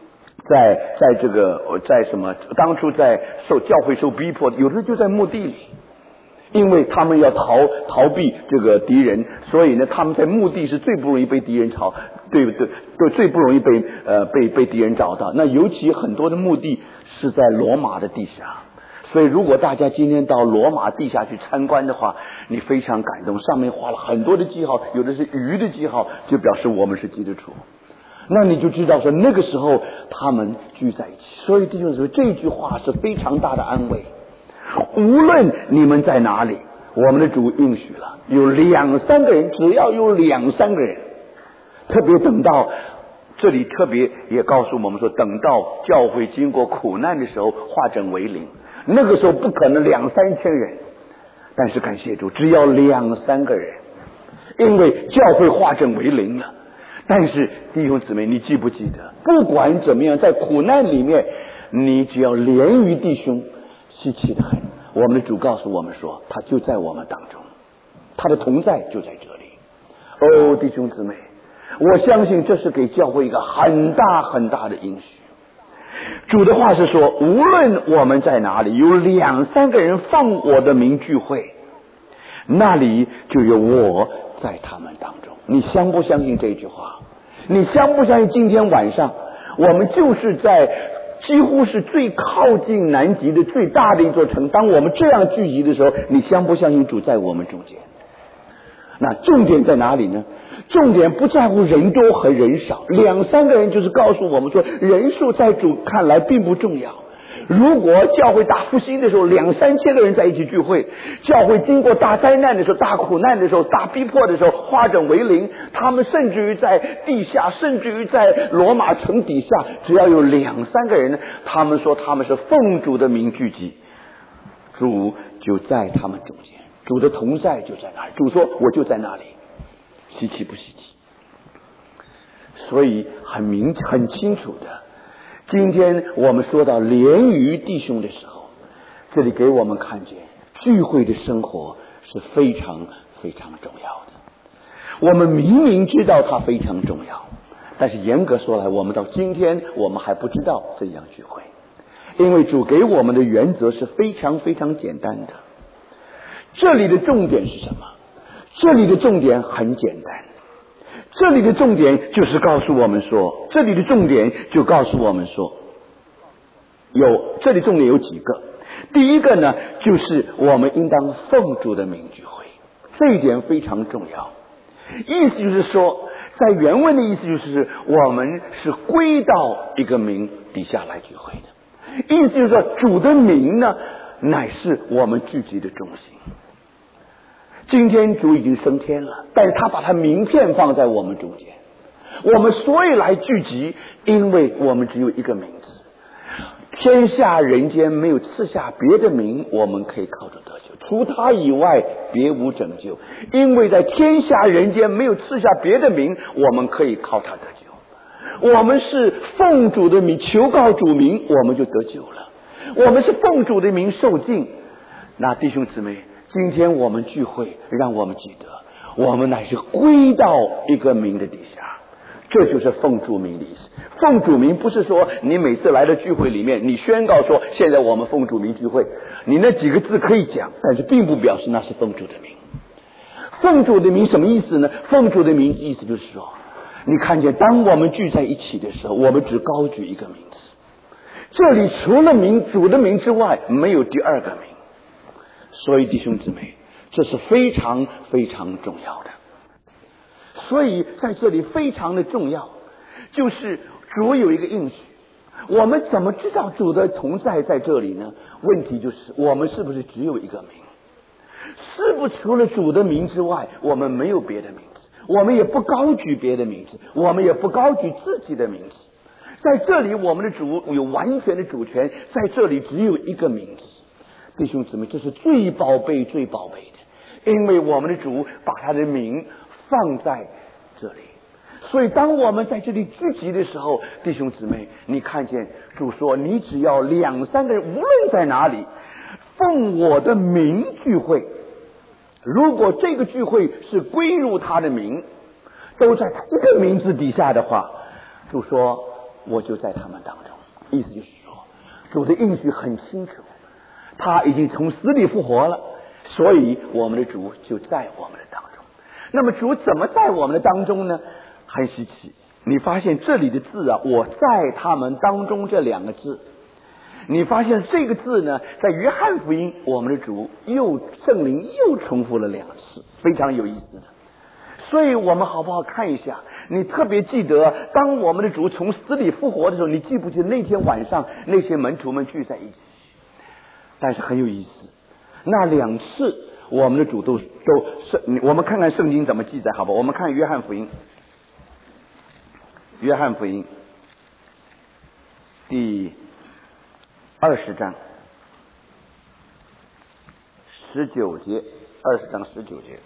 当初在教会受逼迫，有的就在墓地里，因为他们要逃避这个敌人，所以呢，他们在墓地是最不容易被敌人对不对？最不容易被敌人找到。那尤其很多的墓地是在罗马的地下，所以如果大家今天到罗马地下去参观的话，你非常感动，上面画了很多的记号，有的是鱼的记号，就表示我们是基督徒。那你就知道说那个时候他们聚在一起。所以弟兄姊妹，这句话是非常大的安慰。无论你们在哪里， 我们的主应许了，有2、3个人，只要有2、3个人，特别等到这里特别也告诉我们说，等到教会经过苦难的时候化整为零，那个时候不可能2、3千人，但是感谢主，只要2、3个人，因为教会化整为零了。但是弟兄姊妹，你记不记得，不管怎么样，在苦难里面，你只要连于弟兄，稀奇的很。我们的主告诉我们说，他就在我们当中，他的同在就在这里。弟兄姊妹，我相信这是给教会一个很大很大的应许。主的话是说，无论我们在哪里，有2、3个人奉我的名聚会，那里就有我在他们当中。你相不相信这句话？你相不相信今天晚上我们就是在几乎是最靠近南极的最大的一座城，当我们这样聚集的时候，你相不相信主在我们中间？那重点在哪里呢？重点不在乎人多和人少，2、3个人就是告诉我们说，人数在主看来并不重要。如果教会大复兴的时候2、3千个人在一起聚会，教会经过大灾难的时候、大苦难的时候、大逼迫的时候化整为零，他们甚至于在地下，甚至于在罗马城底下，只要有2、3个人，他们说他们是奉主的名聚集，主就在他们中间，主的同在就在那里。主说我就在那里，稀奇不稀奇？所以很清楚的，今天我们说到连于弟兄的时候，这里给我们看见聚会的生活是非常非常重要的。我们明明知道它非常重要，但是严格说来，我们到今天我们还不知道这样聚会，因为主给我们的原则是非常非常简单的。这里的重点是什么？这里的重点很简单，这里的重点就是告诉我们说，这里的重点就告诉我们说，这里重点有几个。第一个呢，就是我们应当奉主的名聚会，这一点非常重要。意思就是说，在原文的意思就是我们是归到一个名底下来聚会的。意思就是说，主的名呢，乃是我们聚集的中心。今天主已经升天了，但是他把他名片放在我们中间。我们所以来聚集，因为我们只有一个名字，天下人间没有赐下别的名，我们可以靠着得救，除他以外别无拯救。因为在天下人间没有赐下别的名，我们可以靠他得救。我们是奉主的名求告主名，我们就得救了。我们是奉主的名受敬。那弟兄姊妹，今天我们聚会，让我们记得，我们乃是归到一个名的底下，这就是奉主名的意思。奉主名不是说你每次来的聚会里面，你宣告说现在我们奉主名聚会，你那几个字可以讲，但是并不表示那是奉主的名。奉主的名什么意思呢？奉主的名意思就是说，你看见当我们聚在一起的时候，我们只高举一个名字，这里除了主的名之外，没有第二个名。所以弟兄姊妹，这是非常非常重要的。所以在这里非常的重要，就是主有一个应许。我们怎么知道主的同在在这里呢？问题就是我们是不是只有一个名？是不是除了主的名之外，我们没有别的名字？我们也不高举别的名字，我们也不高举自己的名字。在这里我们的主有完全的主权，在这里只有一个名字。弟兄姊妹，这是最宝贝最宝贝的，因为我们的主把他的名放在这里。所以当我们在这里聚集的时候，弟兄姊妹，你看见主说，你只要2、3个人，无论在哪里，奉我的名聚会，如果这个聚会是归入他的名，都在他一个名字底下的话，主说我就在他们当中。意思就是说，主的应许很清楚，他已经从死里复活了，所以我们的主就在我们的当中。那么主怎么在我们的当中呢？很稀奇，你发现这里的字啊，我在他们当中这2个字，你发现这个字呢，在约翰福音我们的主圣灵又重复了2次，非常有意思的。所以我们好不好看一下？你特别记得当我们的主从死里复活的时候，你记不记得那天晚上那些门徒们聚在一起？但是很有意思，那2次我们的主都我们看看圣经怎么记载，好吧？我们看约翰福音第20章19节，20章19节。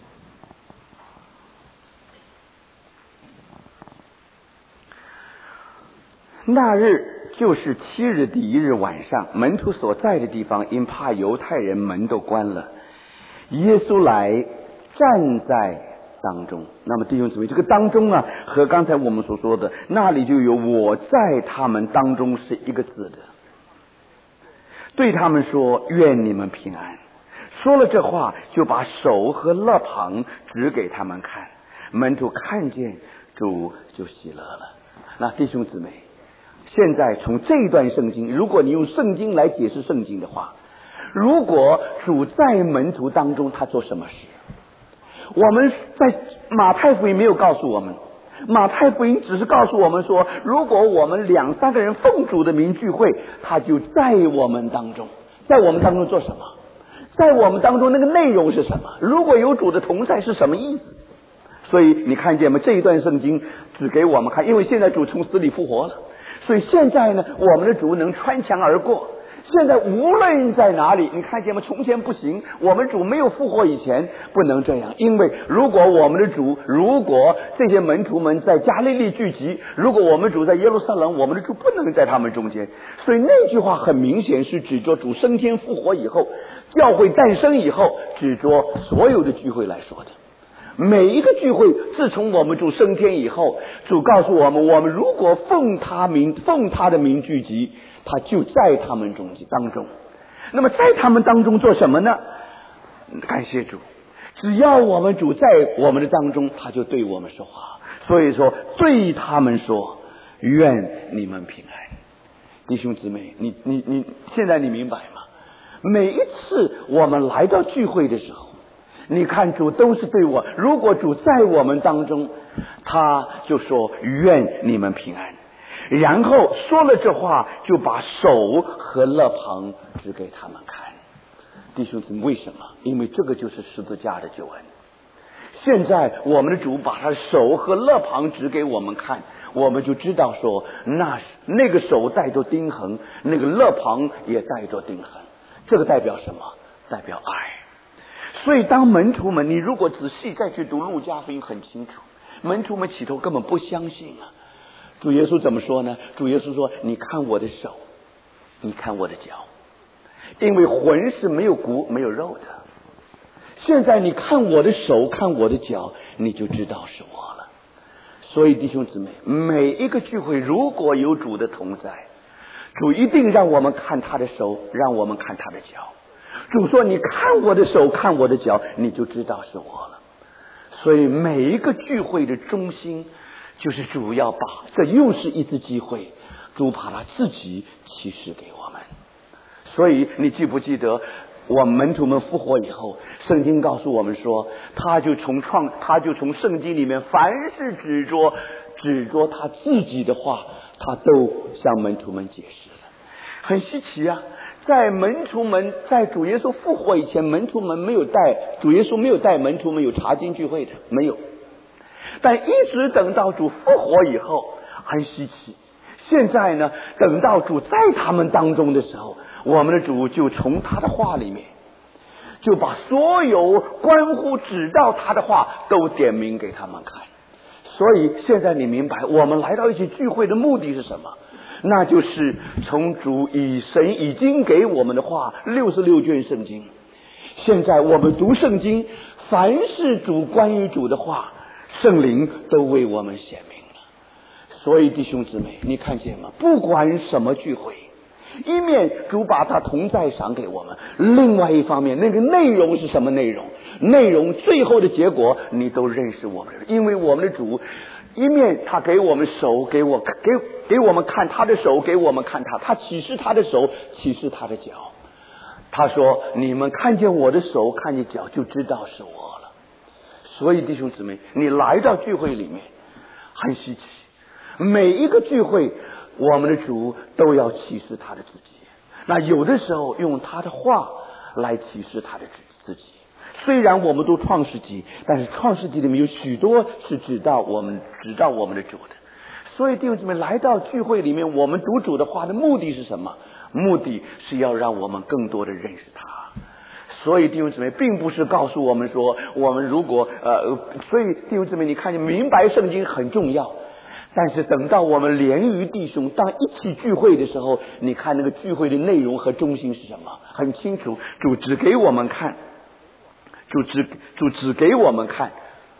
那日就是7日第1日晚上，门徒所在的地方因怕犹太人，门都关了。耶稣来站在当中。那么弟兄姊妹，这个当中啊，和刚才我们所说的那里就有我在他们当中是一个字的。对他们说，愿你们平安。说了这话，就把手和肋旁指给他们看。门徒看见主就喜乐了。那弟兄姊妹，现在从这一段圣经，如果你用圣经来解释圣经的话，如果主在门徒当中，他做什么事？我们在马太福音没有告诉我们，马太福音只是告诉我们说，如果我们2、3个人奉主的名聚会，他就在我们当中。在我们当中做什么？在我们当中那个内容是什么？如果有主的同在是什么意思？所以你看见吗？这一段圣经只给我们看，因为现在主从死里复活了，所以现在呢，我们的主能穿墙而过。现在无论在哪里，你看见吗？从前不行，我们主没有复活以前不能这样，因为如果我们的主，如果这些门徒们在加利利聚集，如果我们主在耶路撒冷，我们的主不能在他们中间。所以那句话很明显是指着主升天复活以后，教会诞生以后，指着所有的聚会来说的。每一个聚会，自从我们主升天以后，主告诉我们，我们如果奉他的名聚集，他就在他们当中。那么在他们当中做什么呢？感谢主，只要我们主在我们的当中，他就对我们说话。所以说，对他们说，愿你们平安。弟兄姊妹，你现在你明白吗？每一次我们来到聚会的时候，你看主都是对我，如果主在我们当中，他就说愿你们平安。然后说了这话，就把手和肋旁指给他们看。弟兄姊妹，为什么？因为这个就是十字架的救恩。现在我们的主把他的手和肋旁指给我们看，我们就知道说，那个手带着钉痕，那个肋旁也带着钉痕。这个代表什么？代表爱。所以当门徒们，你如果仔细再去读路加福音，很清楚，门徒们起头根本不相信啊。主耶稣怎么说呢？主耶稣说，你看我的手，你看我的脚，因为魂是没有骨没有肉的。现在你看我的手，看我的脚，你就知道是我了。所以弟兄姊妹，每一个聚会如果有主的同在，主一定让我们看他的手，让我们看他的脚。主说，你看我的手，看我的脚，你就知道是我了。所以每一个聚会的中心，就是主要把，这又是一次机会，主把他自己启示给我们。所以你记不记得我们门徒们复活以后，圣经告诉我们说，他就从圣经里面凡是指着他自己的话，他都向门徒们解释了。很稀奇啊，在主耶稣复活以前，主耶稣没有带门徒们有查经聚会的，没有。但一直等到主复活以后，很稀奇。现在呢，等到主在他们当中的时候，我们的主就从他的话里面，就把所有关乎指到他的话都点明给他们看。所以现在你明白，我们来到一起聚会的目的是什么？那就是从主神已经给我们的话，66卷圣经。现在我们读圣经，凡是主关于主的话，圣灵都为我们显明了。所以弟兄姊妹，你看见吗？不管什么聚会，一面主把他同在赏给我们，另外一方面那个内容是什么内容？内容最后的结果你都认识我们，因为我们的主一面他给我们手，给我们看他的手，给我们看他启示他的手，启示他的脚。他说，你们看见我的手，看见脚，就知道是我了。所以弟兄姊妹，你来到聚会里面很稀奇，每一个聚会我们的主都要启示他的自己。那有的时候用他的话来启示他的自己， 虽然我们读创世纪，但是创世纪里面有许多是指到我们的主的。所以弟兄姊妹，来到聚会里面，我们读主的话的目的是什么？目的是要让我们更多的认识他。所以弟兄姊妹，并不是告诉我们说，我们如果所以弟兄姊妹，你看见明白圣经很重要，但是等到我们联于弟兄当一起聚会的时候，你看那个聚会的内容和中心是什么？很清楚，主只给我们看，主只给我们看，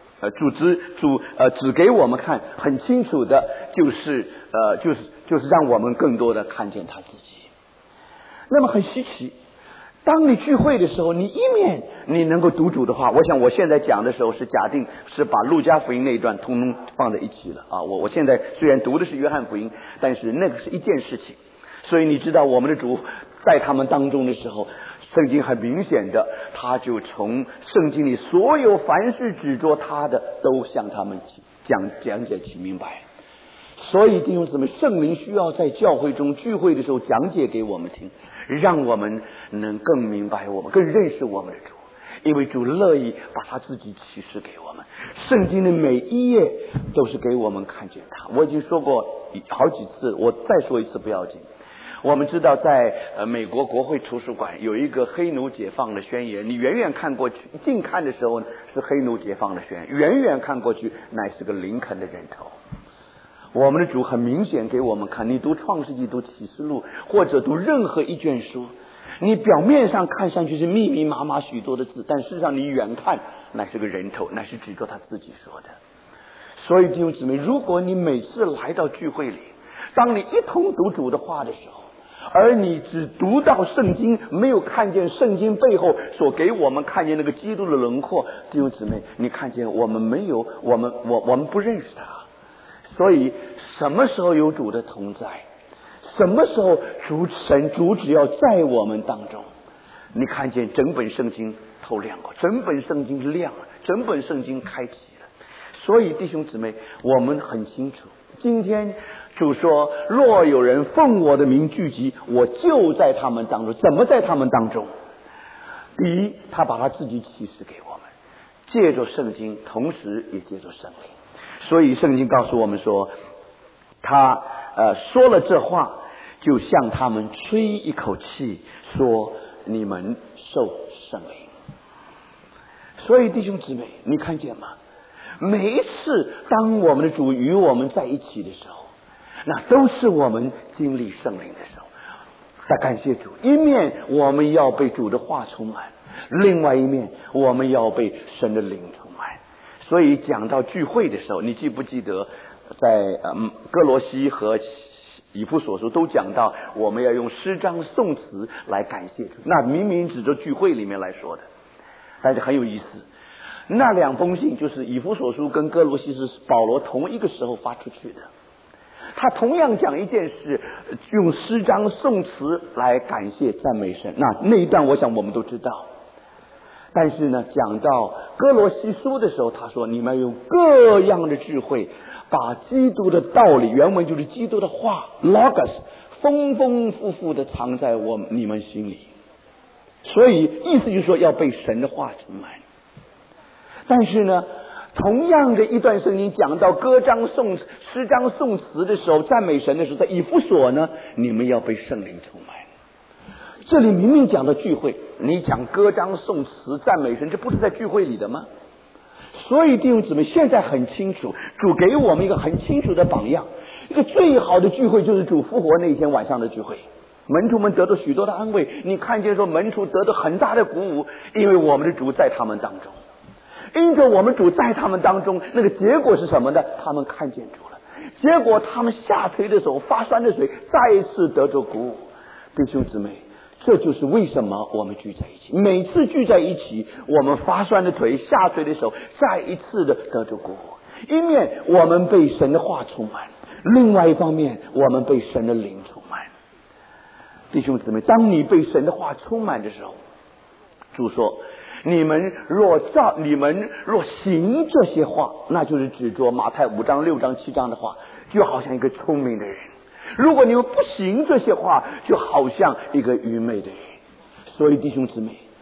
只给我们看，很清楚的就是让我们更多的看见他自己。那么很稀奇，当你聚会的时候，你一面你能够读主的话，我想我现在讲的时候是假定是把路加福音那一段通通放在一起了啊。我现在虽然读的是约翰福音，但是那个是一件事情。所以你知道我们的主在他们当中的时候，圣经很明显的，他就从圣经里所有凡是指着他的都向他们讲解其明白。所以弟兄姊妹，圣灵需要在教会中聚会的时候讲解给我们听，让我们能更明白我们，更认识我们的主。因为主乐意把他自己启示给我们，圣经的每一页都是给我们看见他。我已经说过好几次，我再说一次不要紧。我们知道在美国国会图书馆有一个黑奴解放的宣言，你远远看过去，近看的时候是黑奴解放的宣言，远远看过去乃是个林肯的人头。我们的主很明显给我们看，你读创世纪，读启示录，或者读任何一卷书，你表面上看上去是密密麻麻许多的字，但事实上你远看乃是个人头，乃是指着他自己说的。所以弟兄姊妹，如果你每次来到聚会里，当你一同读主的话的时候，而你只读到圣经，没有看见圣经背后所给我们看见那个基督的轮廓，弟兄姊妹，你看见我们没有，我们不认识他。所以什么时候有主的同在，什么时候主只要在我们当中，你看见整本圣经透亮过，整本圣经亮了，整本圣经开启了。所以弟兄姊妹，我们很清楚，今天主说，若有人奉我的名聚集，我就在他们当中。怎么在他们当中？第一，他把他自己启示给我们，借着圣经，同时也借着圣灵。所以圣经告诉我们说，他说了这话，就向他们吹一口气，说你们受圣灵。所以弟兄姊妹，你看见吗？每一次当我们的主与我们在一起的时候，那都是我们经历圣灵的时候。再感谢主，一面我们要被主的话充满，另外一面我们要被神的灵充满。所以讲到聚会的时候，你记不记得在哥罗西和以弗所书都讲到我们要用诗章颂词来感谢主，那明明指着聚会里面来说的。但是很有意思，那两封信就是以弗所书跟哥罗西是保罗同一个时候发出去的，他同样讲一件事，用诗章颂词来感谢赞美神。那一段我想我们都知道。但是呢，讲到哥罗西书的时候，他说你们用各样的智慧，把基督的道理，原文就是基督的话 Logos 丰丰富富的藏在你们心里。所以意思就是说要被神的话充满。但是呢，同样的一段圣经讲到诗章颂词的时候，赞美神的时候，在以弗所呢，你们要被圣灵充满。这里明明讲到聚会，你讲歌章颂词赞美神，这不是在聚会里的吗？所以弟兄姊妹，现在很清楚，主给我们一个很清楚的榜样，一个最好的聚会就是主复活那一天晚上的聚会，门徒们得到许多的安慰。你看见说门徒得到很大的鼓舞，因为我们的主在他们当中，因着我们主在他们当中，那个结果是什么呢？他们看见主了，结果他们下垂的手发酸的水再一次得着鼓舞。弟兄姊妹，这就是为什么我们聚在一起，每次聚在一起，我们发酸的腿下垂的手再一次的得着鼓舞。一面我们被神的话充满，另外一方面我们被神的灵充满。弟兄姊妹，当你被神的话充满的时候，主说你们若行这些话，那就是指着马太5章6章7章的话，就好像一个聪明的人；如果你们不行这些话，就好像一个愚昧的人。所以弟兄姊妹，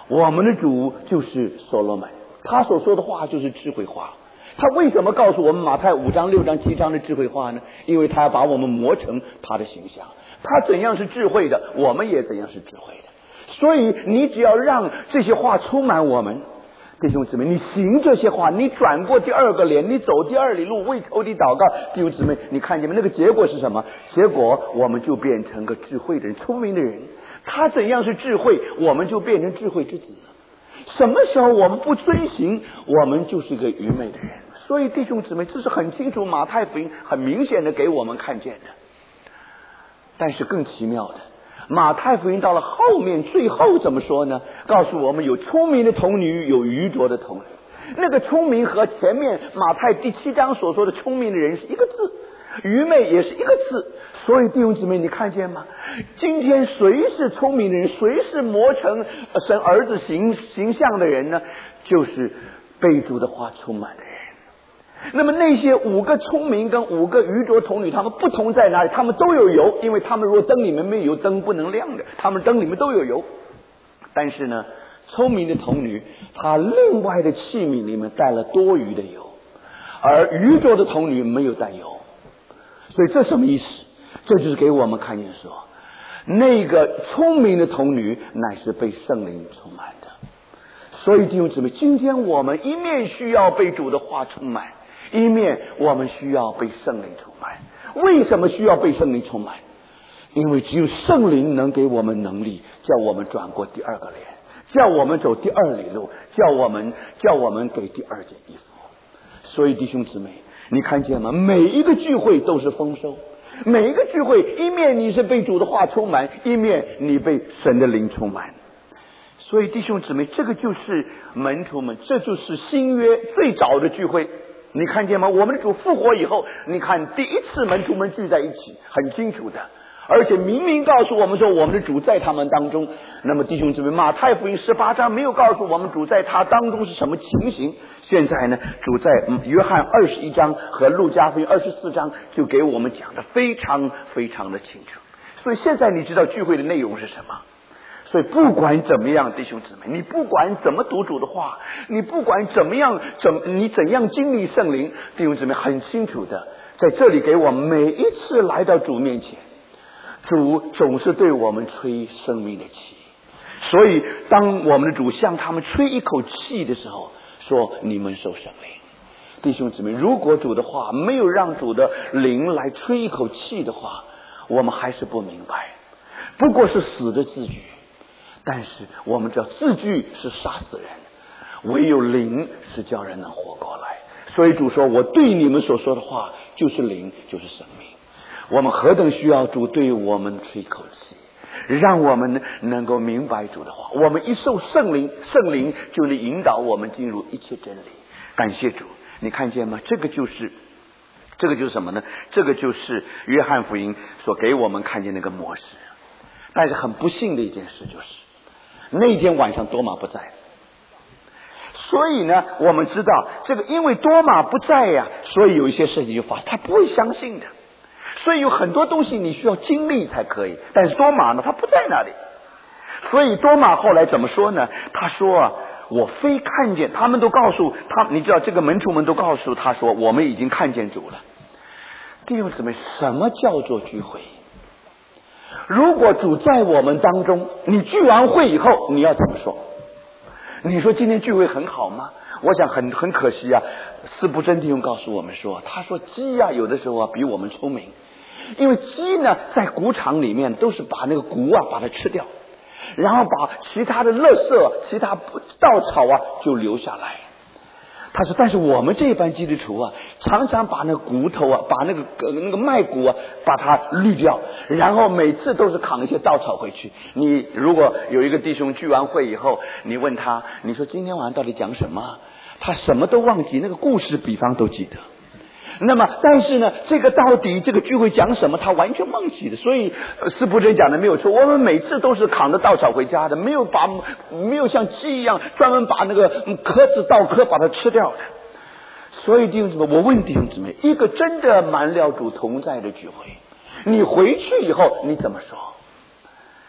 我们的主就是所罗门，他所说的话就是智慧话。他为什么告诉我们马太5章、6章、7章的智慧话呢？因为他要把我们磨成他的形象。他怎样是智慧的，我们也怎样是智慧的。所以你只要让这些话充满我们，弟兄姊妹，你行这些话，你转过第二个脸，你走第二里路，为仇敌祷告，弟兄姊妹，你看见没？那个结果是什么？结果我们就变成个智慧的人，聪明的人。他怎样是智慧，我们就变成智慧之子。什么时候我们不遵行，我们就是一个愚昧的人。所以弟兄姊妹，这是很清楚，马太福音很明显的给我们看见的。但是更奇妙的，马太福音到了后面最后怎么说呢？告诉我们有聪明的童女，有愚拙的童女。那个聪明和前面马太第7章所说的聪明的人是一个字，愚昧也是一个字。所以弟兄姊妹，你看见吗？今天谁是聪明的人，谁是磨成神儿子形象的人呢？就是被主的话充满的人。那么那些5个聪明跟5个愚拙童女，他们不同在哪里？他们都有油，因为他们如果灯里面没有灯不能亮的，他们灯里面都有油。但是呢，聪明的童女她另外的器皿里面带了多余的油，而愚拙的童女没有带油。所以这什么意思？这就是给我们看见说，那个聪明的童女乃是被圣灵充满的。所以弟兄姊妹，今天我们一面需要被主的话充满，一面我们需要被圣灵充满。为什么需要被圣灵充满？因为只有圣灵能给我们能力，叫我们转过第二个脸，叫我们走第二里路，叫我们给第二件衣服。所以弟兄姊妹，你看见吗？每一个聚会都是丰收，每一个聚会一面你是被主的话充满，一面你被神的灵充满。所以弟兄姊妹，这个就是门徒们，这就是新约最早的聚会。你看见吗？我们的主复活以后，你看第一次门徒们聚在一起，很清楚的，而且明明告诉我们说我们的主在他们当中。那么弟兄姊妹，马太福音18章没有告诉我们主在他当中是什么情形，现在呢，主在约翰21章和路加福音24章就给我们讲得非常非常的清楚。所以现在你知道聚会的内容是什么。所以不管怎么样，弟兄姊妹，你不管怎么读主的话，你不管怎么样你怎样经历圣灵，弟兄姊妹很清楚的，在这里给我们每一次来到主面前，主总是对我们吹生命的气。所以当我们的主向他们吹一口气的时候，说你们受圣灵。弟兄姊妹，如果主的话没有让主的灵来吹一口气的话，我们还是不明白，不过是死的字句。但是我们知道字句是杀死人，唯有灵是叫人能活过来。所以主说，我对你们所说的话就是灵，就是生命。我们何等需要主对我们吹口气，让我们能够明白主的话。我们一受圣灵，圣灵就能引导我们进入一切真理。感谢主，你看见吗？这个就是什么呢？这个就是约翰福音所给我们看见那个模式。但是很不幸的一件事就是那天晚上多马不在，所以呢，我们知道这个，因为多马不在呀，所以有一些事情就发生，他不会相信的。所以有很多东西你需要经历才可以，但是多马呢，他不在那里。所以多马后来怎么说呢？他说啊，我非看见，他们都告诉他，你知道这个门徒们都告诉他说，我们已经看见主了。弟兄姊妹，什么叫做聚会？如果主在我们当中，你聚完会以后你要怎么说？你说今天聚会很好吗？我想很可惜啊。司布真弟兄告诉我们说，他说鸡啊有的时候啊比我们聪明，因为鸡呢在谷场里面都是把那个谷啊把它吃掉，然后把其他的垃圾其他稻草啊就留下来。他说但是我们这班基督徒啊，常常把那个骨头啊，把那个麦谷啊把它滤掉，然后每次都是扛一些稻草回去。你如果有一个弟兄聚完会以后，你问他，你说今天晚上到底讲什么，他什么都忘记，那个故事比方都记得。那么但是呢，这个到底这个聚会讲什么他完全忘记了。所以司布真讲的没有错，我们每次都是扛着稻草回家的，没有像鸡一样专门把那个壳子稻壳把它吃掉的。所以弟兄姊妹，我问弟兄姊妹，一个真的满了主同在的聚会，你回去以后你怎么说？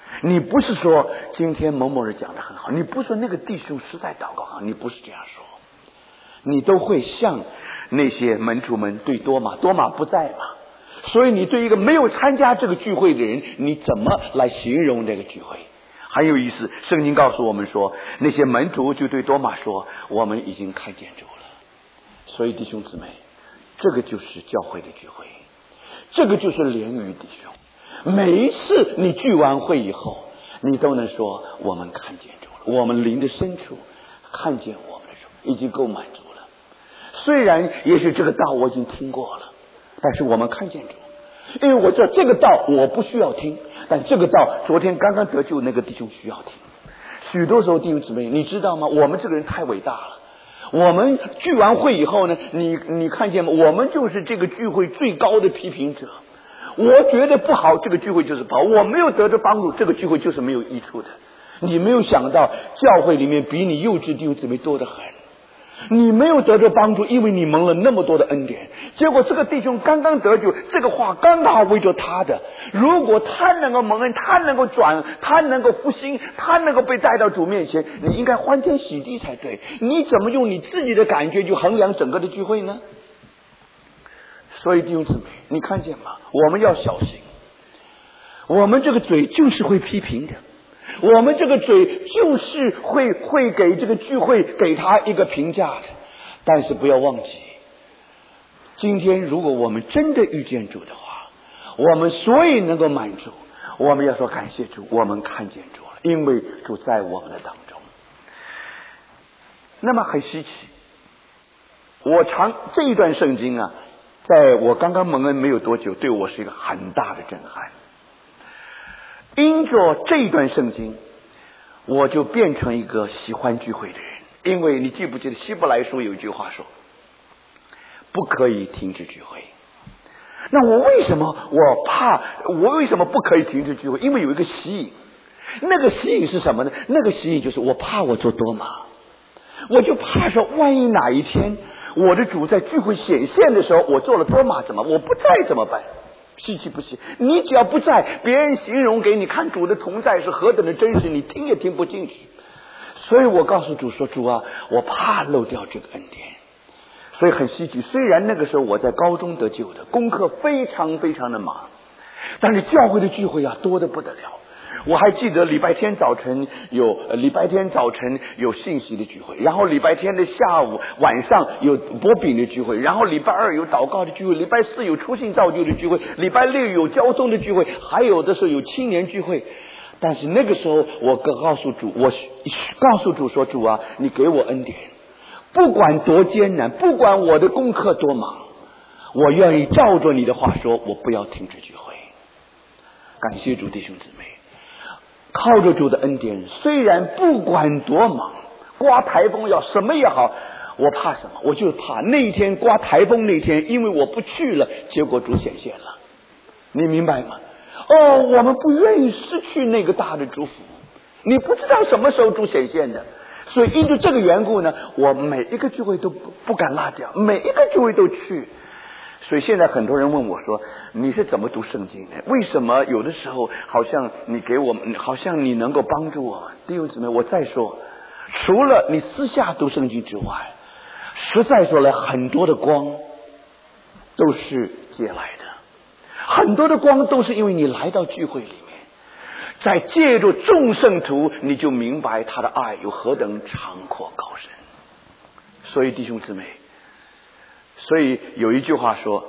你不是说今天某某人讲得很好，你不是说那个弟兄实在祷告好，你不是这样说，你都会像那些门徒们对多马不在嘛，所以你对一个没有参加这个聚会的人，你怎么来形容这个聚会？很有意思，圣经告诉我们说，那些门徒就对多马说，我们已经看见主了。所以弟兄姊妹，这个就是教会的聚会，这个就是联谊弟兄。每一次你聚完会以后，你都能说我们看见主了，我们灵的深处看见我们的主，已经够满足了。虽然也许这个道我已经听过了，但是我们看见主，因为我知道这个道我不需要听，但这个道昨天刚刚得救那个弟兄需要听。许多时候弟兄姊妹，你知道吗？我们这个人太伟大了。我们聚完会以后呢，你看见吗？我们就是这个聚会最高的批评者。我觉得不好，这个聚会就是不好；我没有得着帮助，这个聚会就是没有益处的。你没有想到，教会里面比你幼稚弟兄姊妹多得很。你没有得着帮助，因为你蒙了那么多的恩典。结果这个弟兄刚刚得救，这个话刚好为着他的。如果他能够蒙恩，他能够转，他能够复兴，他能够被带到主面前，你应该欢天喜地才对。你怎么用你自己的感觉去衡量整个的聚会呢？所以弟兄姊妹，你看见吗？我们要小心，我们这个嘴就是会批评的。我们这个嘴就是会给这个聚会给他一个评价的。但是不要忘记，今天如果我们真的遇见主的话，我们所以能够满足，我们要说感谢主，我们看见主了，因为主在我们的当中。那么很稀奇，这一段圣经啊，在我刚刚蒙恩没有多久，对我是一个很大的震撼。因着这一段圣经，我就变成一个喜欢聚会的人。因为你记不记得希伯来书有一句话说，不可以停止聚会。那我为什么不可以停止聚会？因为有一个吸引。那个吸引是什么呢？那个吸引就是我怕我做多马，我就怕说万一哪一天我的主在聚会显现的时候，我做了多马怎么，我不在怎么办？稀奇不稀？你只要不在，别人形容给你看主的同在是何等的真实，你听也听不进去。所以我告诉主说，主啊，我怕漏掉这个恩典。所以很稀奇，虽然那个时候我在高中得救的，功课非常非常的忙，但是教会的聚会啊多得不得了。我还记得礼拜天早晨有信息的聚会，然后礼拜天的下午晚上有擘饼的聚会，然后礼拜二有祷告的聚会，礼拜四有初信造就的聚会，礼拜六有交通的聚会，还有的时候有青年聚会。但是那个时候我告诉主说，主啊，你给我恩典，不管多艰难，不管我的功课多忙，我愿意照着你的话说，我不要停止聚会。感谢主弟兄姊妹，靠着主的恩典，虽然不管多忙，刮台风要什么也好，我怕什么？我就怕那一天刮台风那天，因为我不去了，结果主显现了。你明白吗？我们不愿意失去那个大的祝福，你不知道什么时候主显现的。所以因着这个缘故呢，我每一个聚会都不敢落掉，每一个聚会都去。所以现在很多人问我说，你是怎么读圣经的？为什么有的时候好像你给我们，好像你能够帮助我们？弟兄姊妹，我再说，除了你私下读圣经之外，实在说来，很多的光都是借来的，很多的光都是因为你来到聚会里面，在借着众圣徒，你就明白他的爱有何等长阔高深。所以弟兄姊妹，所以有一句话说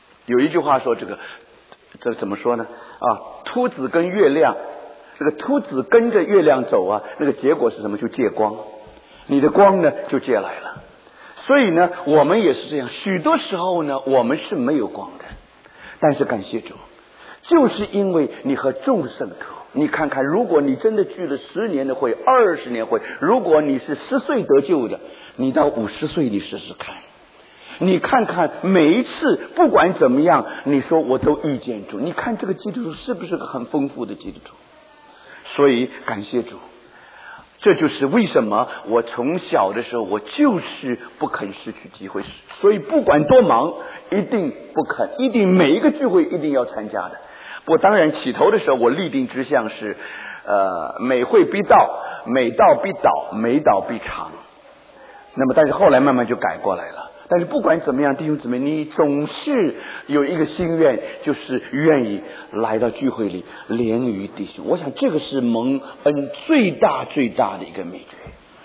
这怎么说呢？秃子跟月亮，这个秃子跟着月亮走啊，那个结果是什么？就借光，你的光呢就借来了。所以呢，我们也是这样，许多时候呢，我们是没有光的，但是感谢主，就是因为你和众圣徒，你看看，如果你真的聚了10年的会，20年会，如果你是10岁得救的，你到50岁你试试看，你看看每一次不管怎么样，你说我都遇见主，你看这个基督徒是不是个很丰富的基督徒？所以感谢主，这就是为什么我从小的时候我就是不肯失去机会，所以不管多忙一定不肯，一定每一个聚会一定要参加的。不过当然起头的时候我立定志向是美会必到，美道必倒，美倒必长。那么但是后来慢慢就改过来了。但是不管怎么样，弟兄姊妹，你总是有一个心愿，就是愿意来到聚会里连于弟兄。我想这个是蒙恩最大最大的一个秘诀。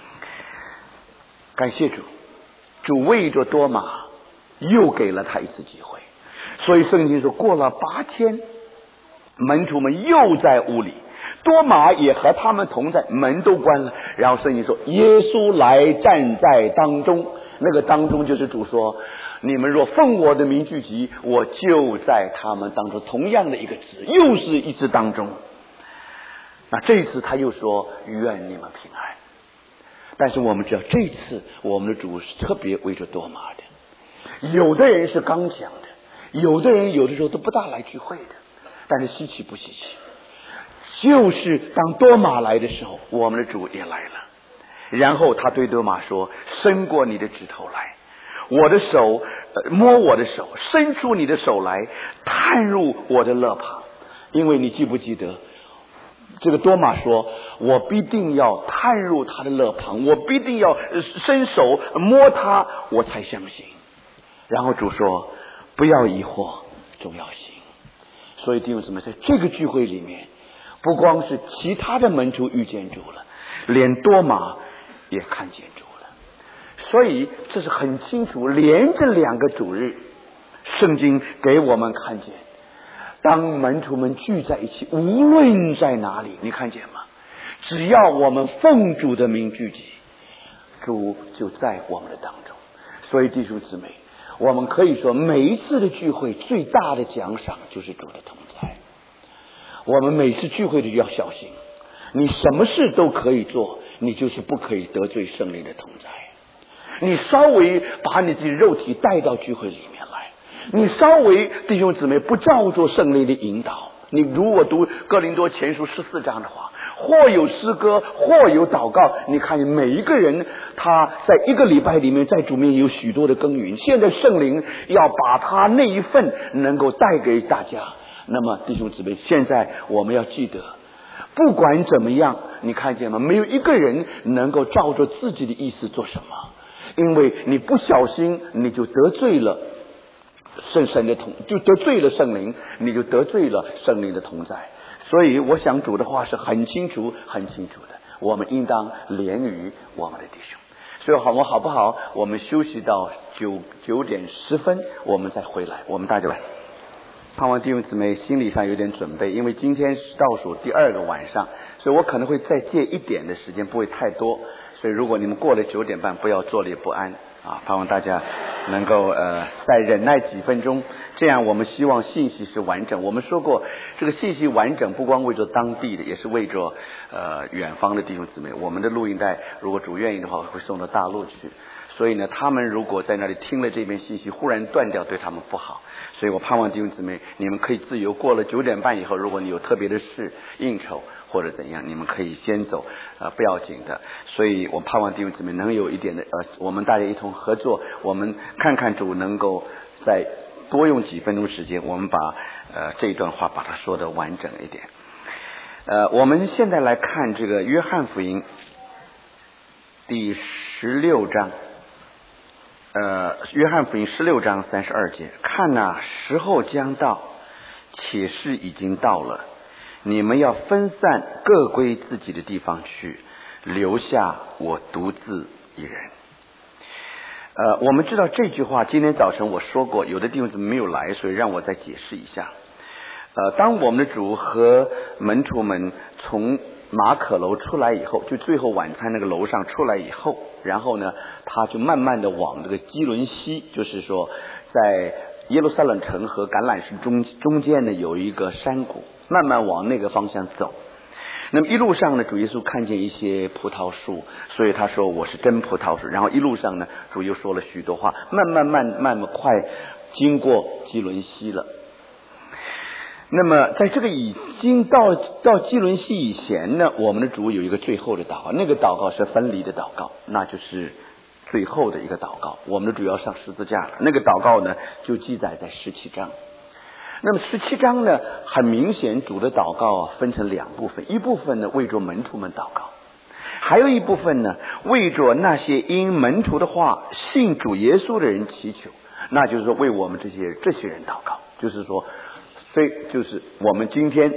感谢主，主为着多马又给了他一次机会。所以圣经说，过了8天，门徒们又在屋里，多马也和他们同在，门都关了。然后圣经说，耶稣来站在当中，那个当中就是主说，你们若奉我的名聚集，我就在他们当中。同样的一个字，又是一字当中。那这一次他又说，愿你们平安。但是我们知道，这次我们的主是特别为着多马的。有的人是刚强的，有的人有的时候都不大来聚会的，但是稀奇不稀奇，就是当多马来的时候，我们的主也来了。然后他对多马说，伸过你的指头来，我的手摸我的手，伸出你的手来，探入我的肋旁。因为你记不记得这个多马说，我必定要探入他的肋旁，我必定要伸手摸他，我才相信。然后主说，不要疑惑，总要信。所以弟兄姊妹，在这个聚会里面，不光是其他的门徒遇见主了，连多马也看见主了。所以这是很清楚，连着2个主日，圣经给我们看见，当门徒们聚在一起，无论在哪里，你看见吗？只要我们奉主的名聚集，主就在我们的当中。所以弟兄姊妹，我们可以说，每一次的聚会最大的奖赏就是主的同在。我们每次聚会都要小心，你什么事都可以做，你就是不可以得罪圣灵的同在。你稍微把你自己肉体带到聚会里面来，你稍微弟兄姊妹不照着圣灵的引导，你如果读哥林多前书14章的话，或有诗歌，或有祷告，你看每一个人他在一个礼拜里面在主面有许多的耕耘，现在圣灵要把他那一份能够带给大家。那么弟兄姊妹，现在我们要记得，不管怎么样，你看见吗？没有一个人能够照着自己的意思做什么，因为你不小心你就得罪了神的就得罪了圣灵，你就得罪了圣灵的同在。所以我想主的话是很清楚很清楚的，我们应当连于我们的弟兄。所以好不好？我们休息到9点10分，我们再回来，我们大家来。盼望弟兄姊妹心理上有点准备，因为今天是倒数第2个晚上，所以我可能会再借一点的时间，不会太多。所以如果你们过了9点半，不要坐立不安啊！盼望大家能够再忍耐几分钟，这样我们希望信息是完整。我们说过，这个信息完整不光为着当地的，也是为着远方的弟兄姊妹。我们的录音带如果主愿意的话，会送到大陆去。所以呢，他们如果在那里听了这边信息忽然断掉，对他们不好。所以我盼望弟兄姊妹，你们可以自由，过了9点半以后，如果你有特别的事应酬或者怎样，你们可以先走，不要紧的。所以我盼望弟兄姊妹能有一点的我们大家一同合作，我们看看主能够再多用几分钟时间，我们把这一段话把它说得完整一点。我们现在来看这个约翰福音第16章。约翰福音16章32节，看哪，时候将到，且是已经到了，你们要分散，各归自己的地方去，留下我独自一人。我们知道这句话今天早晨我说过，有的弟兄姊妹没有来，所以让我再解释一下。当我们的主和门徒们从马可楼出来以后，就最后晚餐那个楼上出来以后，然后呢他就慢慢的往这个基伦西，就是说在耶路撒冷城和橄榄石中间呢有一个山谷，慢慢往那个方向走。那么一路上呢，主耶稣看见一些葡萄树，所以他说我是真葡萄树。然后一路上呢，主又说了许多话，慢慢快经过基伦西了。那么在这个已经到基伦西以前呢，我们的主有一个最后的祷告，那个祷告是分离的祷告，那就是最后的一个祷告。我们的主要上十字架了，那个祷告呢就记载在17章。 那么17章呢，很明显主的祷告分成2部分，一部分呢为着门徒们祷告，还有一部分呢为着那些因门徒的话信主耶稣的人祈求，那就是说为我们这些人祷告，就是说就是我们今天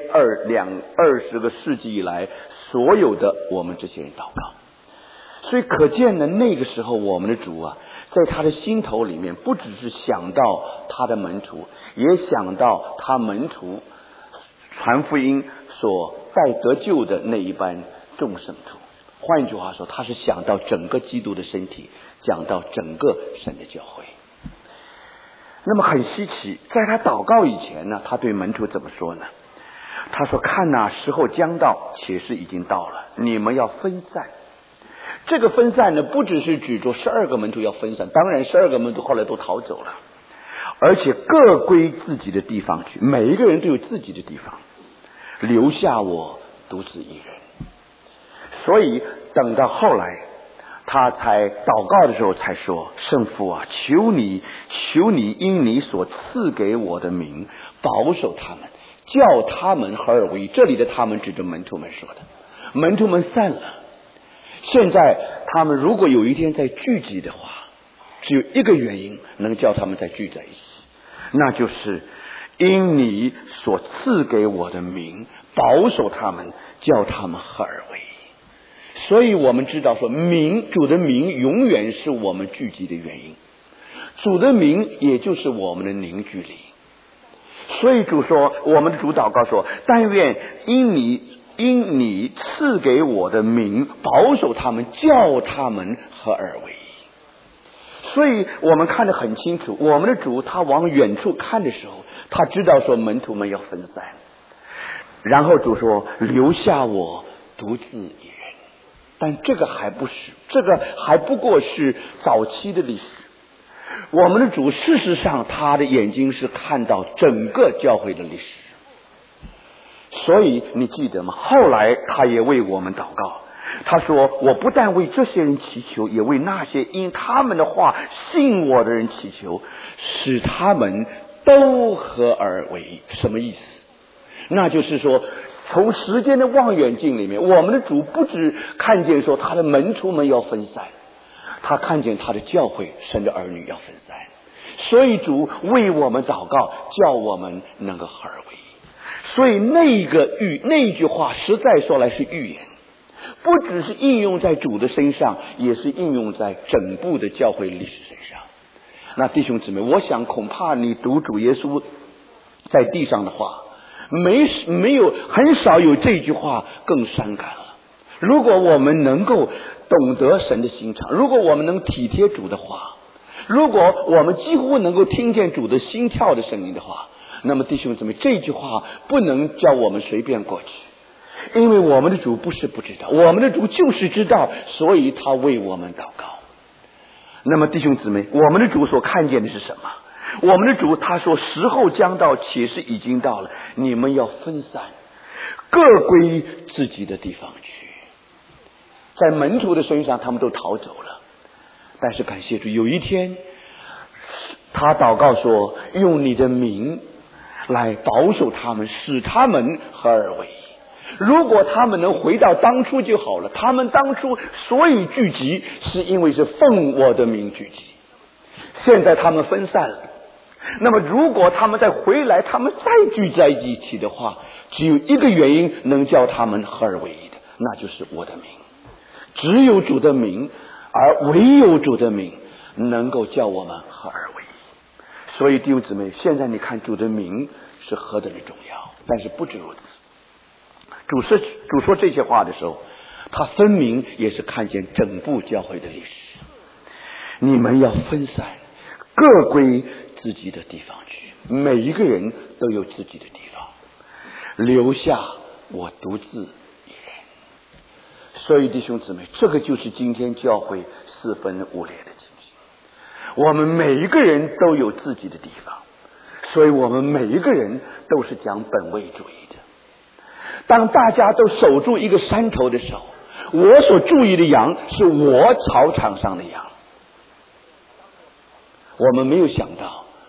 20个世纪以来所有的我们这些人祷告。所以可见呢，那个时候我们的主啊，在他的心头里面不只是想到他的门徒，也想到他门徒传福音所带得救的那一班众圣徒。换一句话说，他是想到整个基督的身体，讲到整个神的教会。那么很稀奇，在他祷告以前呢，他对门徒怎么说呢？他说：看哪，时候将到，且是已经到了，你们要分散。这个分散呢，不只是指着12个门徒要分散，当然12个门徒后来都逃走了，而且各归自己的地方去，每一个人都有自己的地方，留下我独自一人。所以等到后来他才祷告的时候才说：圣父啊，求你因你所赐给我的名保守他们，叫他们合而为一。这里的他们指着门徒们说的，门徒们散了，现在他们如果有一天再聚集的话，只有一个原因能叫他们再聚在一起，那就是因你所赐给我的名保守他们，叫他们合而为一。所以我们知道说，主的名永远是我们聚集的原因，主的名也就是我们的凝聚力。所以主说，我们的主祷告说：但愿因你赐给我的名保守他们，叫他们合而为一。所以我们看得很清楚，我们的主他往远处看的时候，他知道说门徒们要分散，然后主说：留下我独自一人。但这个还不过是早期的历史。我们的主事实上他的眼睛是看到整个教会的历史，所以你记得吗？后来他也为我们祷告，他说：我不但为这些人祈求，也为那些因他们的话信我的人祈求，使他们都合而为一。什么意思？那就是说，从时间的望远镜里面，我们的主不只看见说他的门徒们要分散，他看见他的教会神的儿女要分散，所以主为我们祷告，叫我们能够合而为一。所以那句话实在说来是预言，不只是应用在主的身上，也是应用在整部的教会历史身上。那弟兄姊妹，我想恐怕你读主耶稣在地上的话，很少有这句话更伤感了。如果我们能够懂得神的心肠，如果我们能体贴主的话，如果我们几乎能够听见主的心跳的声音的话，那么弟兄姊妹，这句话不能叫我们随便过去，因为我们的主不是不知道，我们的主就是知道，所以他为我们祷告。那么弟兄姊妹，我们的主所看见的是什么？我们的主他说：时候将到，且是已经到了，你们要分散，各归自己的地方去。在门徒的身上他们都逃走了，但是感谢主，有一天他祷告说：用你的名来保守他们，使他们合而为一。如果他们能回到当初就好了，他们当初所以聚集是因为是奉我的名聚集，现在他们分散了，那么如果他们再回来，他们再聚在一起的话，只有一个原因能叫他们合而为一的，那就是我的名。只有主的名，而唯有主的名能够叫我们合而为一。所以弟兄姊妹，现在你看主的名是何等的重要，但是不止如此。主说这些话的时候，他分明也是看见整部教会的历史。你们要分散，各归自己的地方去，每一个人都有自己的地方，留下我独自一人。所以弟兄姊妹，这个就是今天教会四分五裂的情形。我们每一个人都有自己的地方，所以我们每一个人都是讲本位主义的。当大家都守住一个山头的时候，我所注意的羊是我草场上的羊。我们没有想到，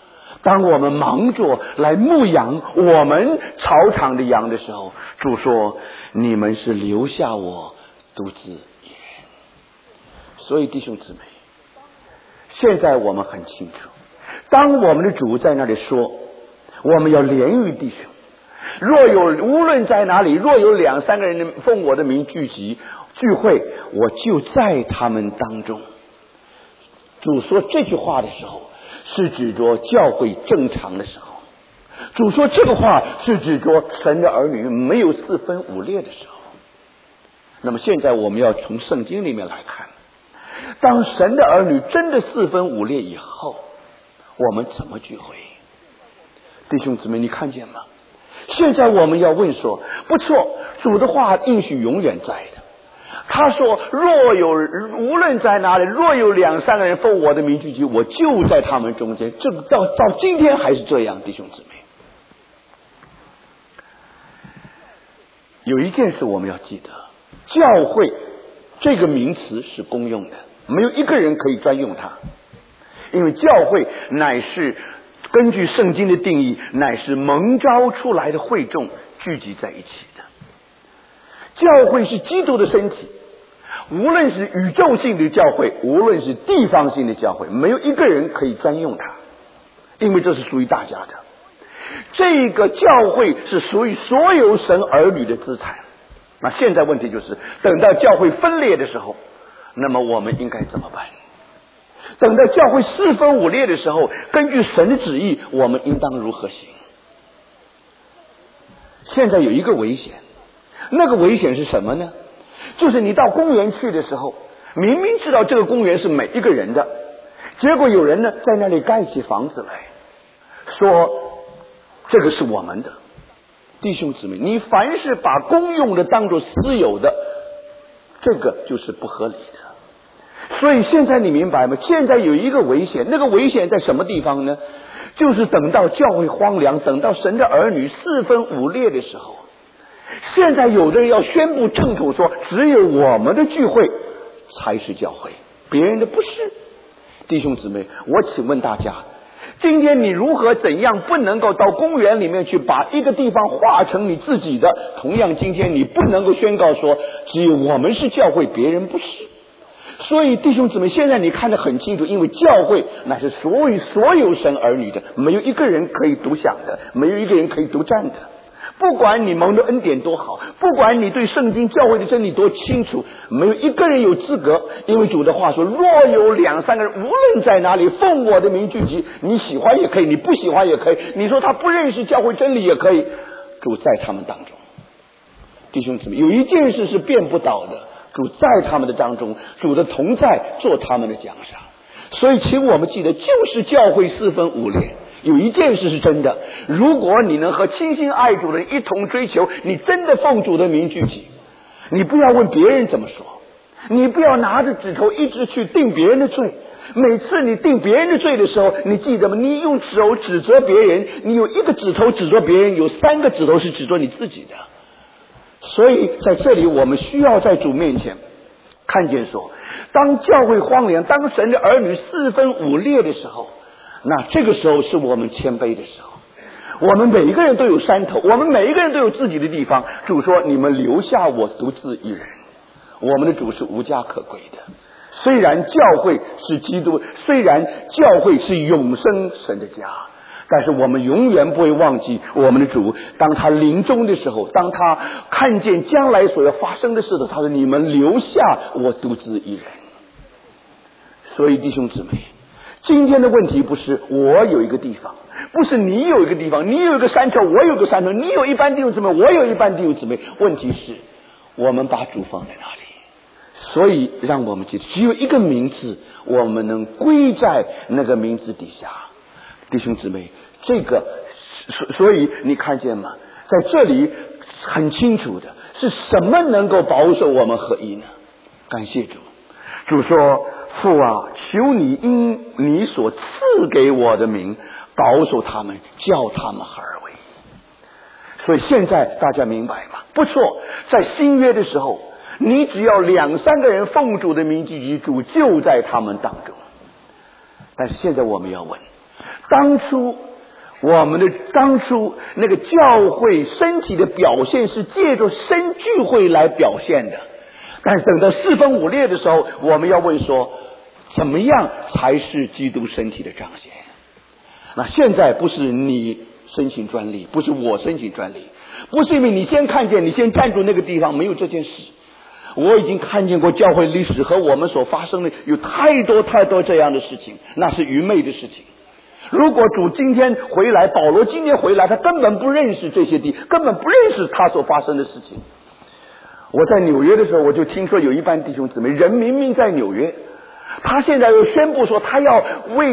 当我们忙着来牧养我们草场的羊的时候，主说你们是留下我独自一人。所以弟兄姊妹，现在我们很清楚，当我们的主在那里说我们要怜悯弟兄，无论在哪里，若有2、3个人奉我的名聚会，我就在他们当中。主说这句话的时候，是指着教会正常的时候。主说这个话是指着神的儿女没有4分5裂的时候。那么现在我们要从圣经里面来看，当神的儿女真的4分5裂以后，我们怎么聚会？弟兄姊妹，你看见吗？现在我们要问说，不错，主的话应许永远在的。他说无论在哪里，若有2、3个人奉我的名聚集，我就在他们中间。这个到今天还是这样。弟兄姊妹，有一件事我们要记得，教会这个名词是公用的，没有一个人可以专用它，因为教会乃是根据圣经的定义，乃是蒙召出来的会众聚集在一起的。教会是基督的身体，无论是宇宙性的教会，无论是地方性的教会，没有一个人可以专用它，因为这是属于大家的。这个教会是属于所有神儿女的资产。那现在问题就是，等到教会分裂的时候，那么我们应该怎么办？等到教会4分5裂的时候，根据神的旨意，我们应当如何行？现在有一个危险，那个危险是什么呢？就是你到公园去的时候，明明知道这个公园是每一个人的，结果有人呢在那里盖起房子来，说这个是我们的。弟兄姊妹，你凡是把公用的当作私有的，这个就是不合理的。所以现在你明白吗？现在有一个危险，那个危险在什么地方呢？就是等到教会荒凉，等到神的儿女4分5裂的时候，现在有的人要宣布正统说，只有我们的聚会才是教会，别人的不是。弟兄姊妹，我请问大家，今天你如何怎样不能够到公园里面去把一个地方化成你自己的？同样今天你不能够宣告说只有我们是教会，别人不是。所以弟兄姊妹，现在你看得很清楚，因为教会乃是所有神儿女的，没有一个人可以独享的，没有一个人可以独占的。不管你蒙的恩典多好，不管你对圣经教会的真理多清楚，没有一个人有资格。因为主的话说，若有2、3个人无论在哪里奉我的名聚集，你喜欢也可以，你不喜欢也可以，你说他不认识教会真理也可以，主在他们当中。弟兄姊妹，有一件事是变不倒的，主在他们的当中，主的同在做他们的奖赏。所以请我们记得，就是教会4分5裂。有一件事是真的，如果你能和倾心爱主的人一同追求，你真的奉主的名聚集，你不要问别人怎么说，你不要拿着指头一直去定别人的罪。每次你定别人的罪的时候，你记得吗？你用手指责别人，你有1个指头指责别人，有3个指头是指责你自己的。所以在这里我们需要在主面前看见说，当教会荒凉，当神的儿女4分5裂的时候，那这个时候是我们谦卑的时候。我们每一个人都有山头，我们每一个人都有自己的地方。主说，你们留下我独自一人。我们的主是无家可归的。虽然教会是基督，虽然教会是永生神的家，但是我们永远不会忘记我们的主。当他临终的时候，当他看见将来所要发生的事的，他说，你们留下我独自一人。所以弟兄姊妹，今天的问题不是我有一个地方，不是你有一个地方，你有一个山头，我有个山头，你有一班弟兄姊妹，我有一班弟兄姊妹。问题是我们把主放在哪里？所以让我们记得，只有一个名字，我们能归在那个名字底下。弟兄姊妹，这个所以你看见吗？在这里很清楚的是什么能够保守我们合一呢？感谢主。主说，父啊，求你因你所赐给我的名保守他们，叫他们合而为一。所以现在大家明白吗？不错，在新约的时候，你只要2、3个人奉主的名聚集，主就在他们当中。但是现在我们要问，当初我们的当初那个教会身体的表现是借着生聚会来表现的，但是等到四分五裂的时候，我们要问说，怎么样才是基督身体的彰显？那现在不是你申请专利，不是我申请专利，不是因为你先看见，你先站住那个地方，没有这件事。我已经看见过教会历史和我们所发生的有太多太多这样的事情，那是愚昧的事情。如果主今天回来，保罗今天回来，他根本不认识这些地，根本不认识他所发生的事情。我在纽约的时候，我就听说有一班弟兄姊妹，人明明在纽约，他现在又宣布说他要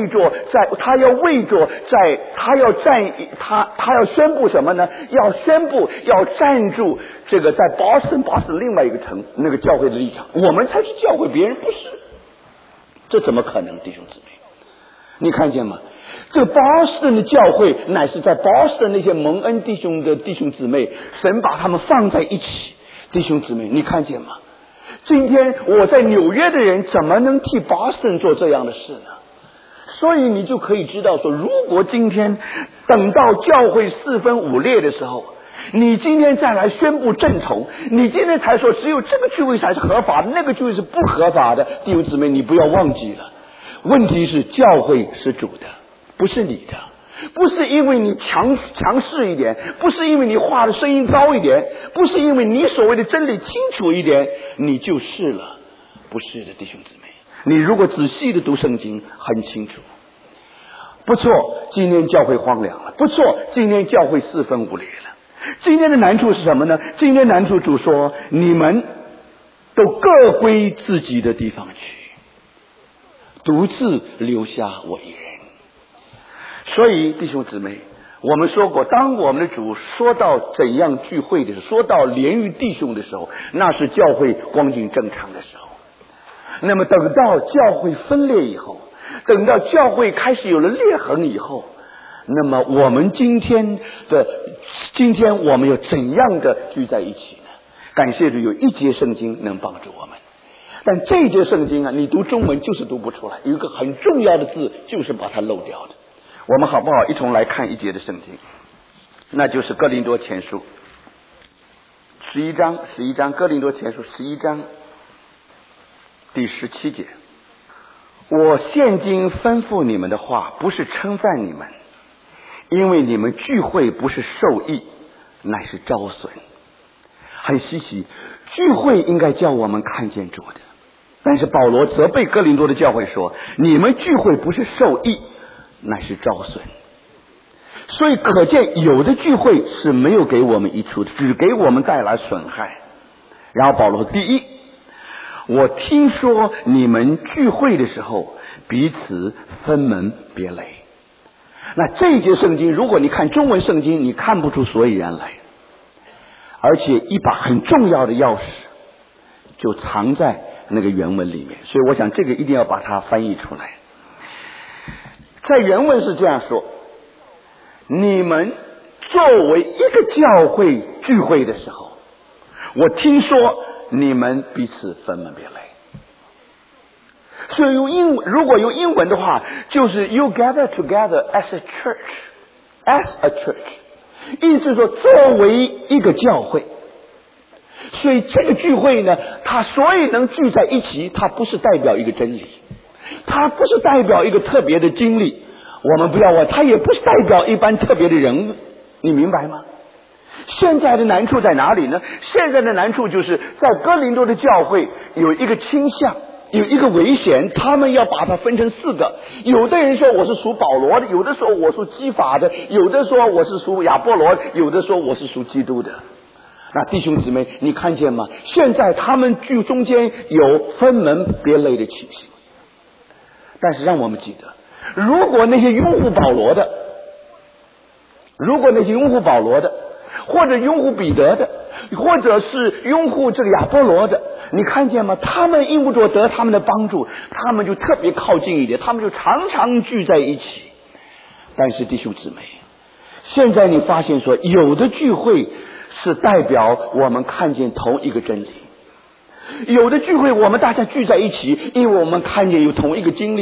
宣布什么呢？要宣布要站住这个在 Boston 另外一个城那个教会的立场，我们才是教会，别人不是，这怎么可能？弟兄姊妹，你看见吗？这个 Boston 的教会乃是在 Boston 那些蒙恩弟兄的弟兄姊妹，神把他们放在一起。弟兄姊妹，你看见吗？今天我在纽约的人怎么能替 Boston 做这样的事呢？所以你就可以知道说，如果今天等到教会四分五裂的时候，你今天再来宣布正统，你今天才说只有这个聚会才是合法的，那个聚会是不合法的，弟兄姊妹，你不要忘记了，问题是教会是主的，不是你的，不是因为你强势一点，不是因为你话的声音高一点，不是因为你所谓的真理清楚一点，你就是了，不是的，弟兄姊妹。你如果仔细的读圣经，很清楚。不错，今天教会荒凉了，不错，今天教会四分五裂了。今天的难处是什么呢？今天难处主说，你们都各归自己的地方去，独自留下我一人。所以弟兄姊妹，我们说过，当我们的主说到怎样聚会的时候，说到连于弟兄的时候，那是教会光景正常的时候。那么等到教会分裂以后，等到教会开始有了裂痕以后，那么我们今天我们要怎样的聚在一起呢？感谢主有一节圣经能帮助我们，但这一节圣经啊，你读中文就是读不出来，有一个很重要的字就是把它漏掉的。我们好不好一同来看一节的圣经，那就是哥林多前书11章哥林多前书11章第17节，我现今吩咐你们的话，不是称赞你们，因为你们聚会不是受益，乃是招损。很稀奇，聚会应该叫我们看见主的，但是保罗责备哥林多的教会说，你们聚会不是受益，乃是招损。所以可见有的聚会是没有给我们益处的，只给我们带来损害。然后保罗说，第一，我听说你们聚会的时候彼此分门别类。那这一节圣经如果你看中文圣经，你看不出所以然来，而且一把很重要的钥匙就藏在那个原文里面，所以我想这个一定要把它翻译出来。在原文是这样说，你们作为一个教会聚会的时候，我听说你们彼此分门别类。所以如果用英文的话，就是 you gather together as a church， 意思是说作为一个教会。所以这个聚会呢，它所以能聚在一起，它不是代表一个真理，它不是代表一个特别的经历，我们不要问，它也不是代表一般特别的人物，你明白吗？现在的难处在哪里呢？现在的难处就是在哥林多的教会有一个倾向，有一个危险，他们要把它分成4个。有的人说我是属保罗的，有的说我属基法的，有的说我是属亚波罗，有的说我是属基督的。那弟兄姊妹，你看见吗？现在他们中间有分门别类的情形。但是让我们记得，如果那些拥护保罗的，或者拥护彼得的，或者是拥护这个亚波罗的，你看见吗？他们因着得他们的帮助，他们就特别靠近一点，他们就常常聚在一起。但是弟兄姊妹，现在你发现说，有的聚会是代表我们看见同一个真理，有的聚会我们大家聚在一起，因为我们看见有同一个经历，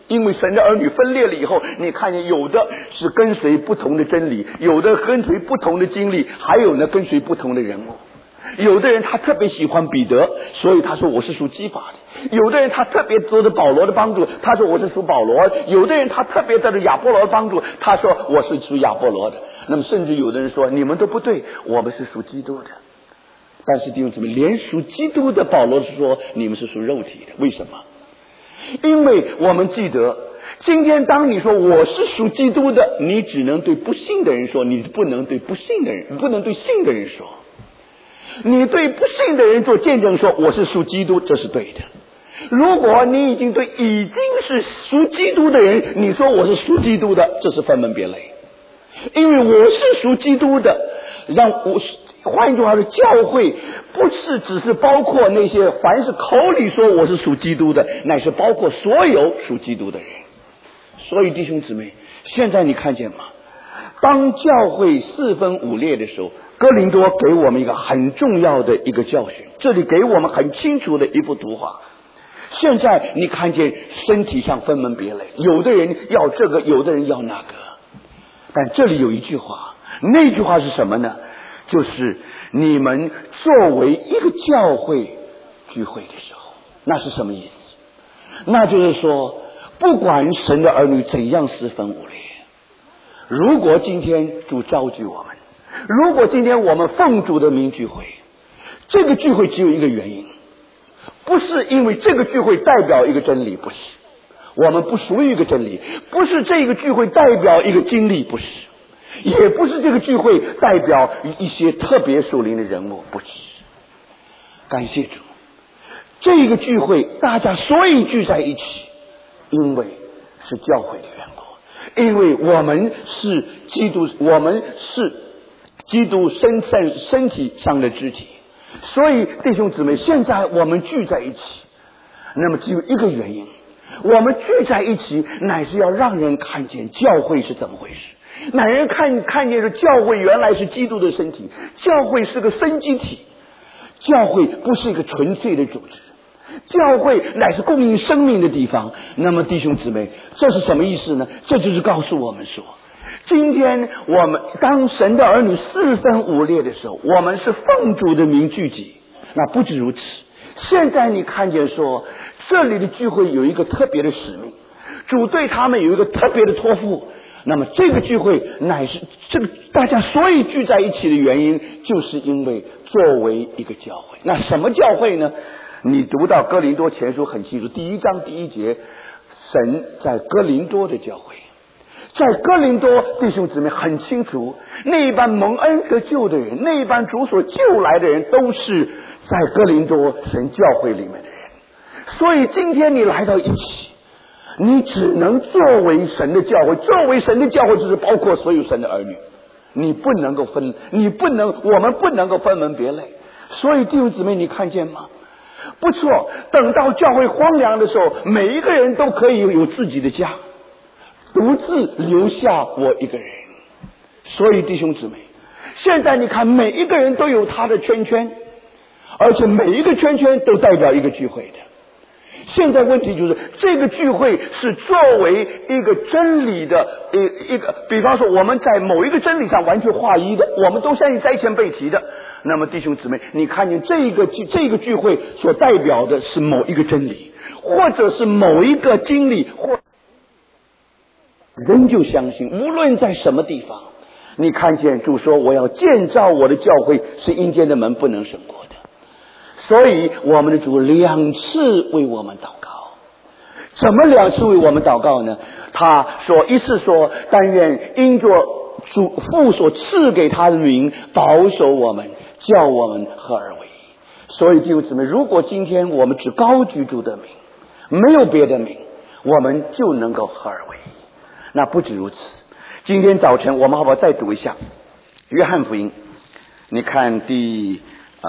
因为神的儿女分裂了以后，你看见有的是跟随不同的真理，有的跟随不同的经历，还有呢跟随不同的人物。有的人他特别喜欢彼得，所以他说我是属基法的；有的人他特别得着保罗的帮助，他说我是属保罗；有的人他特别得着亚波罗的帮助，他说我是属亚波罗的。那么甚至有的人说你们都不对，我们是属基督的。但是弟兄姊妹，连属基督的保罗是说你们是属肉体的，为什么？因为我们记得今天当你说我是属基督的，你只能对不信的人说，你不能对不信的人，不能对信的人说。你对不信的人做见证说我是属基督，这是对的。如果你已经对已经是属基督的人你说我是属基督的，这是分门别类。因为我是属基督的，让我换一句话说，教会不是只是包括那些凡是口里说我是属基督的，乃是包括所有属基督的人。所以弟兄姊妹，现在你看见吗？当教会四分五裂的时候，哥林多给我们一个很重要的一个教训，这里给我们很清楚的一幅图画。现在你看见身体上分门别类，有的人要这个，有的人要那个。但这里有一句话，那句话是什么呢？就是你们作为一个教会聚会的时候，那是什么意思？那就是说，不管神的儿女怎样四分五裂，如果今天主召集我们，如果今天我们奉主的名聚会，这个聚会只有一个原因，不是因为这个聚会代表一个真理，不是，我们不属于一个真理，不是这个聚会代表一个经历，不是，也不是这个聚会代表一些特别属灵的人物，不是。感谢主，这个聚会大家所以聚在一起，因为是教会的缘故，因为我们是基督，我们是基督身体上的肢体。所以弟兄姊妹，现在我们聚在一起，那么只有一个原因，我们聚在一起乃是要让人看见教会是怎么回事，乃人看见是教会原来是基督的身体，教会是个生机体，教会不是一个纯粹的组织，教会乃是供应生命的地方。那么弟兄姊妹，这是什么意思呢？这就是告诉我们说，今天我们当神的儿女四分五裂的时候，我们是奉主的名聚集。那不止如此，现在你看见说这里的聚会有一个特别的使命，主对他们有一个特别的托付。那么这个聚会乃是这个大家所以聚在一起的原因，就是因为作为一个教会。那什么教会呢？你读到哥林多前书很清楚，第1章第1节，神在哥林多的教会，在哥林多弟兄姊妹很清楚，那一班蒙恩得救的人，那一班主所救来的人，都是在哥林多神教会里面的人。所以今天你来到一起，你只能作为神的教会，作为神的教会就是包括所有神的儿女，你不能够分，我们不能够分门别类。所以弟兄姊妹，你看见吗？不错，等到教会荒凉的时候，每一个人都可以有自己的家，独自留下我一个人。所以弟兄姊妹，现在你看每一个人都有他的圈圈，而且每一个圈圈都代表一个聚会的。现在问题就是这个聚会是作为一个真理的一个，比方说我们在某一个真理上完全划一的，我们都相信在前被提的。那么弟兄姊妹，你看见这个聚会所代表的是某一个真理，或者是某一个经历，或人就相信，无论在什么地方，你看见主说我要建造我的教会，是阴间的门不能胜过的。所以我们的主2次为我们祷告。怎么2次为我们祷告呢？他说，一次说但愿因着主父所赐给他的名保守我们，叫我们合而为一。所以弟兄姊妹，如果今天我们只高举主的名，没有别的名，我们就能够合而为一。那不止如此，今天早晨我们好不好再读一下约翰福音？你看第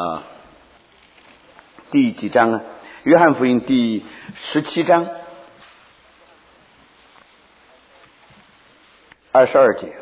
几章啊？约翰福音第17章22节，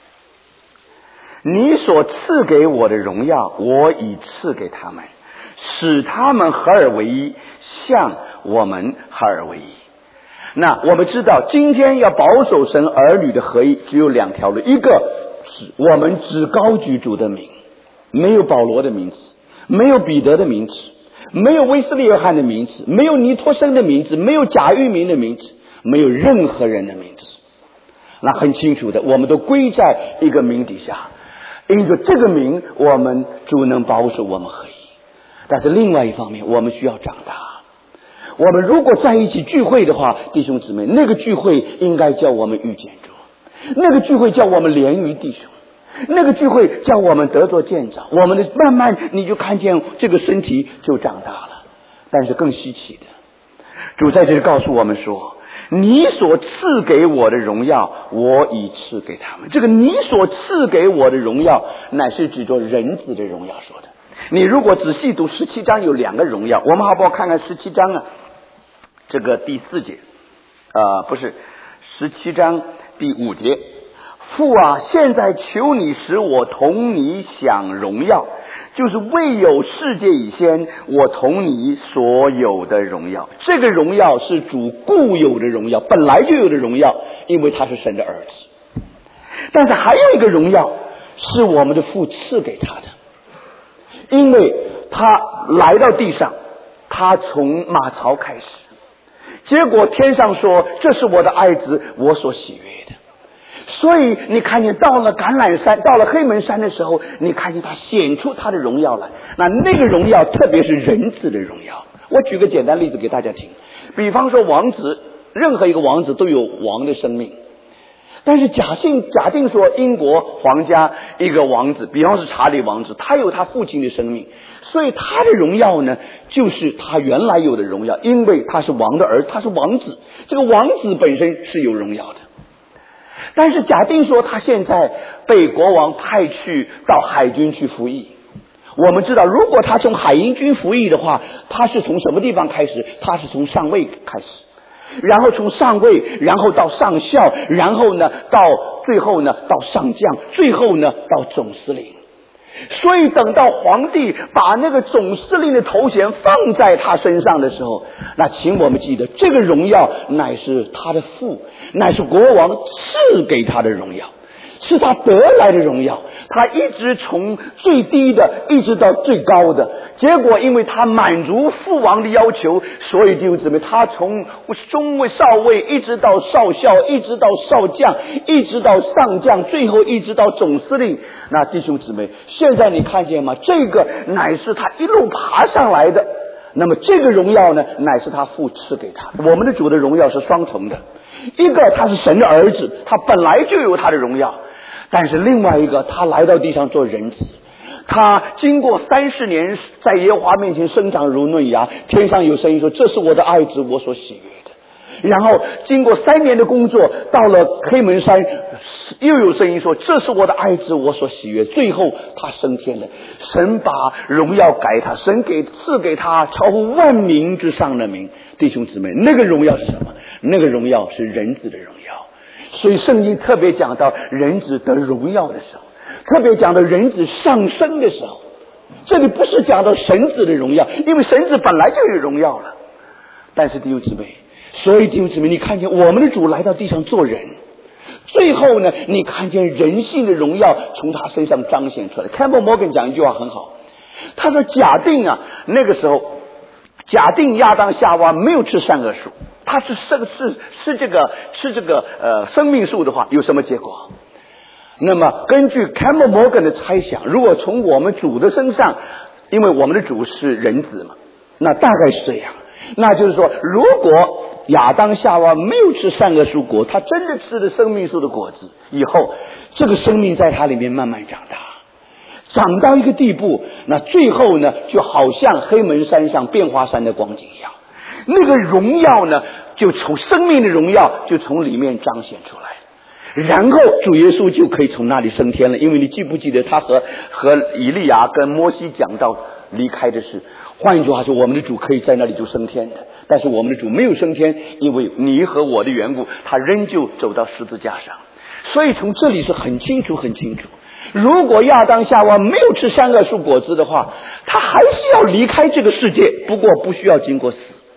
你所赐给我的荣耀，我已赐给他们，使他们合而为一，像我们合而为一。 那我们知道今天要保守神儿女的合一只有两条路，一个是我们只高举主的名，没有保罗的名字，没有彼得的名字，没有威斯利约翰的名字，没有尼托生的名字，没有贾玉明的名字，没有任何人的名字。那很清楚的，我们都归在一个名底下，因着这个名我们主能保守我们合一。但是另外一方面我们需要长大，我们如果在一起聚会的话，弟兄姊妹，那个聚会应该叫我们遇见主，那个聚会叫我们连于弟兄，那个聚会叫我们得着见长，我们的慢慢你就看见这个身体就长大了。但是更稀奇的，主在这里告诉我们说，你所赐给我的荣耀我已赐给他们。这个你所赐给我的荣耀乃是指着人子的荣耀说的。你如果仔细读17章有两个荣耀，我们好不好看看17章啊？这个第4节不是17章第5节，父啊，现在求你使我同你享荣耀，就是未有世界以先我同你所有的荣耀。这个荣耀是主固有的荣耀，本来就有的荣耀，因为他是神的儿子。但是还有一个荣耀是我们的父赐给他的，因为他来到地上，他从马槽开始，结果天上说这是我的爱子，我所喜悦的。所以你看见到了橄榄山，到了黑门山的时候，你看见他显出他的荣耀来。那个荣耀特别是人子的荣耀。我举个简单例子给大家听，比方说王子，任何一个王子都有王的生命，但是假定说英国皇家一个王子，比方是查理王子，他有他父亲的生命，所以他的荣耀呢就是他原来有的荣耀，因为他是王的儿子，他是王子，这个王子本身是有荣耀的。但是假定说他现在被国王派去到海军去服役，我们知道如果他从海营军服役的话，他是从什么地方开始？他是从上尉开始，然后从上尉，然后到上校，然后呢到最后呢到上将，最后呢到总司令。所以等到皇帝把那个总司令的头衔放在他身上的时候，那请我们记得，这个荣耀乃是他的父，乃是国王赐给他的荣耀，是他得来的荣耀。他一直从最低的一直到最高的，结果因为他满足父王的要求，所以弟兄姊妹，他从中尉、少尉一直到少校，一直到少将，一直到上将，最后一直到总司令。那弟兄姊妹，现在你看见吗？这个乃是他一路爬上来的。那么这个荣耀呢，乃是他父赐给他。我们的主的荣耀是双重的，一个他是神的儿子，他本来就有他的荣耀，但是另外一个他来到地上做人子，他经过30年在耶和华面前生长如嫩芽，天上有声音说这是我的爱子，我所喜悦的。然后经过3年的工作，到了黑门山，又有声音说这是我的爱子，我所喜悦。最后他升天了，神把荣耀改他，神赐给他超乎万名之上的名。弟兄姊妹，那个荣耀是什么？那个荣耀是人子的荣耀。所以圣经特别讲到人子得荣耀的时候，特别讲到人子上升的时候，这里不是讲到神子的荣耀，因为神子本来就有荣耀了。但是弟兄姊妹，所以弟兄姊妹，你看见我们的主来到地上做人，最后呢，你看见人性的荣耀从他身上彰显出来。Campbell Morgan 讲一句话很好，他说假定那个时候假定亚当夏娃没有吃善恶树，他是吃这个生命树的话，有什么结果？那么根据 Campbell Morgan 的猜想，如果从我们主的身上，因为我们的主是人子嘛，那大概是这样。那就是说，如果亚当夏娃没有吃善恶树果，他真的吃了生命树的果子以后，这个生命在他里面慢慢长大，长到一个地步，那最后呢，就好像黑门山上变化山的光景一样，那个荣耀呢，就从生命的荣耀就从里面彰显出来，然后主耶稣就可以从那里升天了。因为你记不记得他和以利亚跟摩西讲到离开的事？换一句话说，我们的主可以在那里就升天的，但是我们的主没有升天，因为你和我的缘故，他仍旧走到十字架上。所以从这里是很清楚很清楚，如果亚当夏娃没有吃善恶树果子的话，他还是要离开这个世界，不过不需要经过死。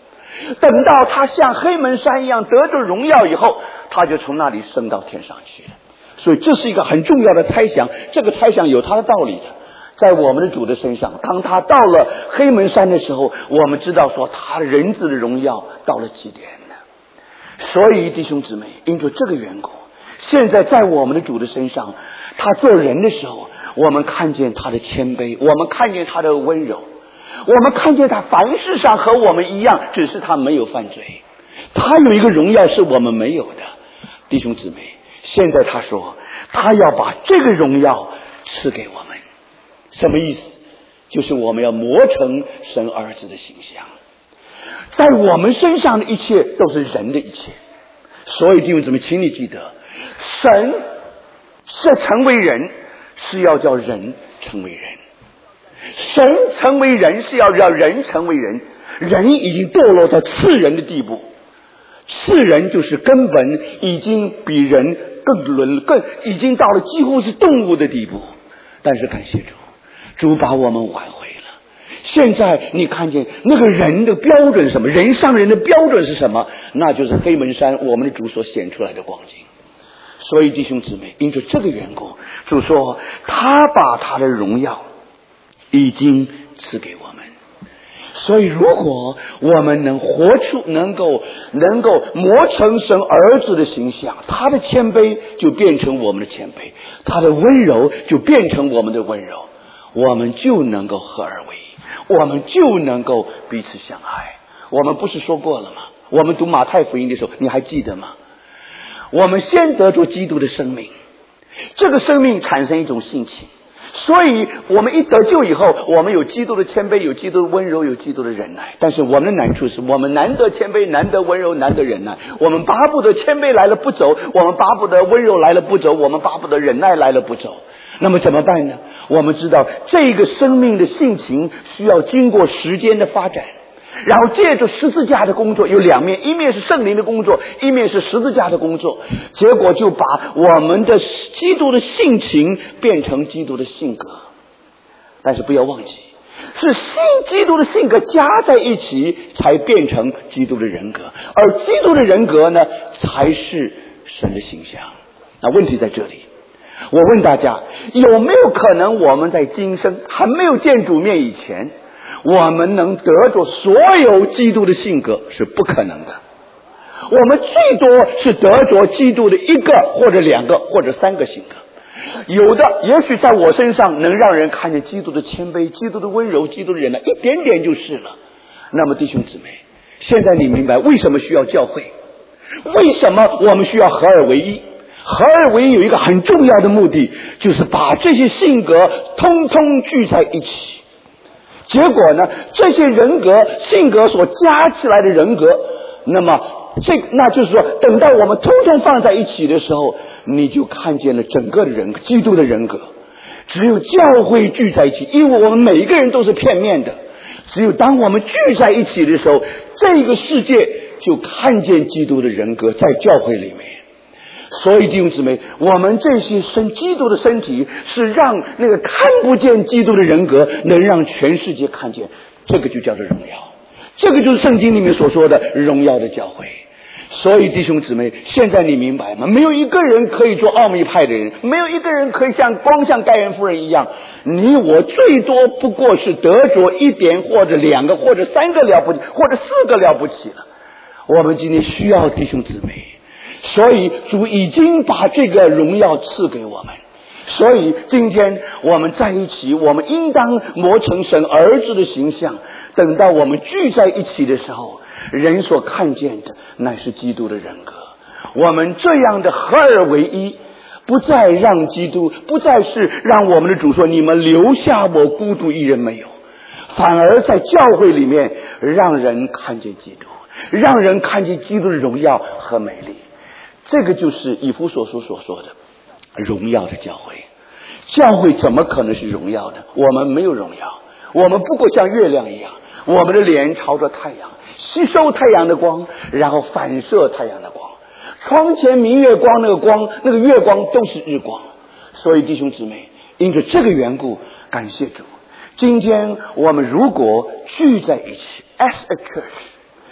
等到他像黑门山一样得着荣耀以后，他就从那里升到天上去了。所以这是一个很重要的猜想，这个猜想有它的道理的。在我们的主的身上，当他到了黑门山的时候，我们知道说他人子的荣耀到了极点了。所以弟兄姊妹，因着这个缘故，现在在我们的主的身上，他做人的时候，我们看见他的谦卑，我们看见他的温柔，我们看见他凡事上和我们一样，只是他没有犯罪，他有一个荣耀是我们没有的。弟兄姊妹，现在他说他要把这个荣耀赐给我们，什么意思？就是我们要磨成神儿子的形象，在我们身上的一切都是人的一切。所以弟兄姊妹，请你记得，神是成为人，是要叫人成为人，神成为人是要让人成为人。人已经堕落到次人的地步，次人就是根本已经比人更已经到了几乎是动物的地步。但是感谢主，主把我们挽回了。现在你看见那个人的标准是什么？人上人的标准是什么？那就是黑门山我们的主所显出来的光景。所以弟兄姊妹，因着这个缘故，主说他把他的荣耀已经赐给我们。所以如果我们能活出能够磨成神儿子的形象，他的谦卑就变成我们的谦卑，他的温柔就变成我们的温柔，我们就能够合而为一，我们就能够彼此相爱。我们不是说过了吗？我们读马太福音的时候，你还记得吗？我们先得着基督的生命，这个生命产生一种性情，所以我们一得救以后，我们有基督的谦卑，有基督的温柔，有基督的忍耐。但是我们的难处是我们难得谦卑，难得温柔，难得忍耐。我们巴不得谦卑来了不走，我们巴不得温柔来了不走，我们巴不得忍耐来了不走。那么怎么办呢？我们知道这个生命的性情需要经过时间的发展，然后借着十字架的工作有两面，一面是圣灵的工作，一面是十字架的工作，结果就把我们的基督的性情变成基督的性格。但是不要忘记，是基督的性格加在一起才变成基督的人格，而基督的人格呢，才是神的形象。那问题在这里，我问大家，有没有可能我们在今生还没有见主面以前，我们能得着所有基督的性格？是不可能的。我们最多是得着基督的一个或者两个或者三个性格，有的也许在我身上能让人看见基督的谦卑，基督的温柔，基督的忍耐，一点点就是了。那么弟兄姊妹，现在你明白为什么需要教会，为什么我们需要合而为一？合而为一有一个很重要的目的，就是把这些性格通通聚在一起。结果呢，这些人格性格所加起来的人格，那就是说，等到我们通通放在一起的时候，你就看见了整个的人格，基督的人格。只有教会聚在一起，因为我们每一个人都是片面的，只有当我们聚在一起的时候，这个世界就看见基督的人格在教会里面。所以弟兄姊妹，我们这些基督的身体是让那个看不见基督的人格能让全世界看见，这个就叫做荣耀，这个就是圣经里面所说的荣耀的教会。所以弟兄姊妹，现在你明白吗？没有一个人可以做奥秘派的人，没有一个人可以像盖恩夫人一样，你我最多不过是得着一点或者两个或者三个了不起，或者四个了不起了。我们今天需要弟兄姊妹，所以主已经把这个荣耀赐给我们。所以今天我们在一起，我们应当磨成神儿子的形象。等到我们聚在一起的时候，人所看见的乃是基督的人格。我们这样的合而为一，不再让基督，不再是让我们的主说你们留下我孤独一人没有，反而在教会里面让人看见基督，让人看见基督的荣耀和美丽。这个就是以弗所书所说的荣耀的教会。教会怎么可能是荣耀的？我们没有荣耀，我们不过像月亮一样，我们的脸朝着太阳，吸收太阳的光，然后反射太阳的光。窗前明月光，那个光，那个月光都是日光。所以弟兄姊妹，因着这个缘故，感谢主，今天我们如果聚在一起 as a church，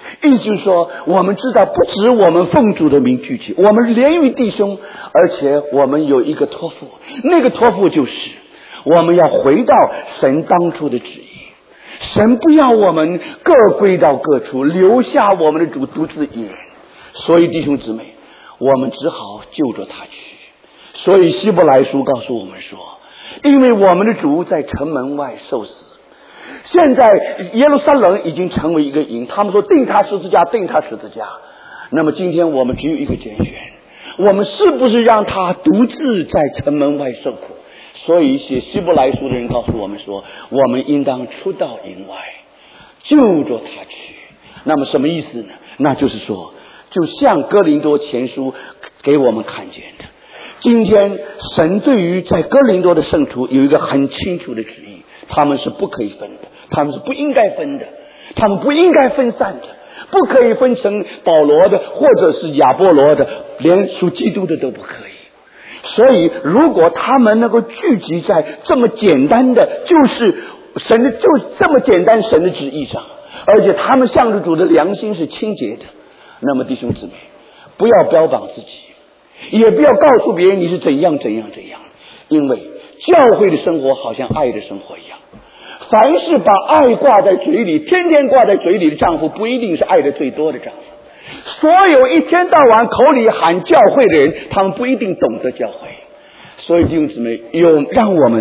意思就是说，我们知道不止我们奉主的名聚集，我们连于弟兄，而且我们有一个托付，那个托付就是我们要回到神当初的旨意。神不要我们各归到各处，留下我们的主独自一人。所以弟兄姊妹，我们只好就着他去。所以希伯来书告诉我们说，因为我们的主在城门外受死，现在耶路撒冷已经成为一个营，他们说定他十字架，定他十字架。那么今天我们只有一个拣选，我们是不是让他独自在城门外受苦？所以写希伯来书的人告诉我们说，我们应当出到营外，就着他去。那么什么意思呢？那就是说，就像哥林多前书给我们看见的，今天神对于在哥林多的圣徒有一个很清楚的旨意，他们是不可以分的，他们是不应该分的，他们不应该分散的，不可以分成保罗的或者是亚波罗的，连属基督的都不可以。所以如果他们能够聚集在这么简单的就是神的，就这么简单神的旨意上，而且他们向着主的良心是清洁的，那么弟兄姊妹，不要标榜自己，也不要告诉别人你是怎样怎样怎样，因为教会的生活好像爱的生活一样，凡是把爱挂在嘴里，天天挂在嘴里的丈夫，不一定是爱的最多的丈夫。所有一天到晚口里喊教会的人，他们不一定懂得教会。所以弟兄姊妹，让我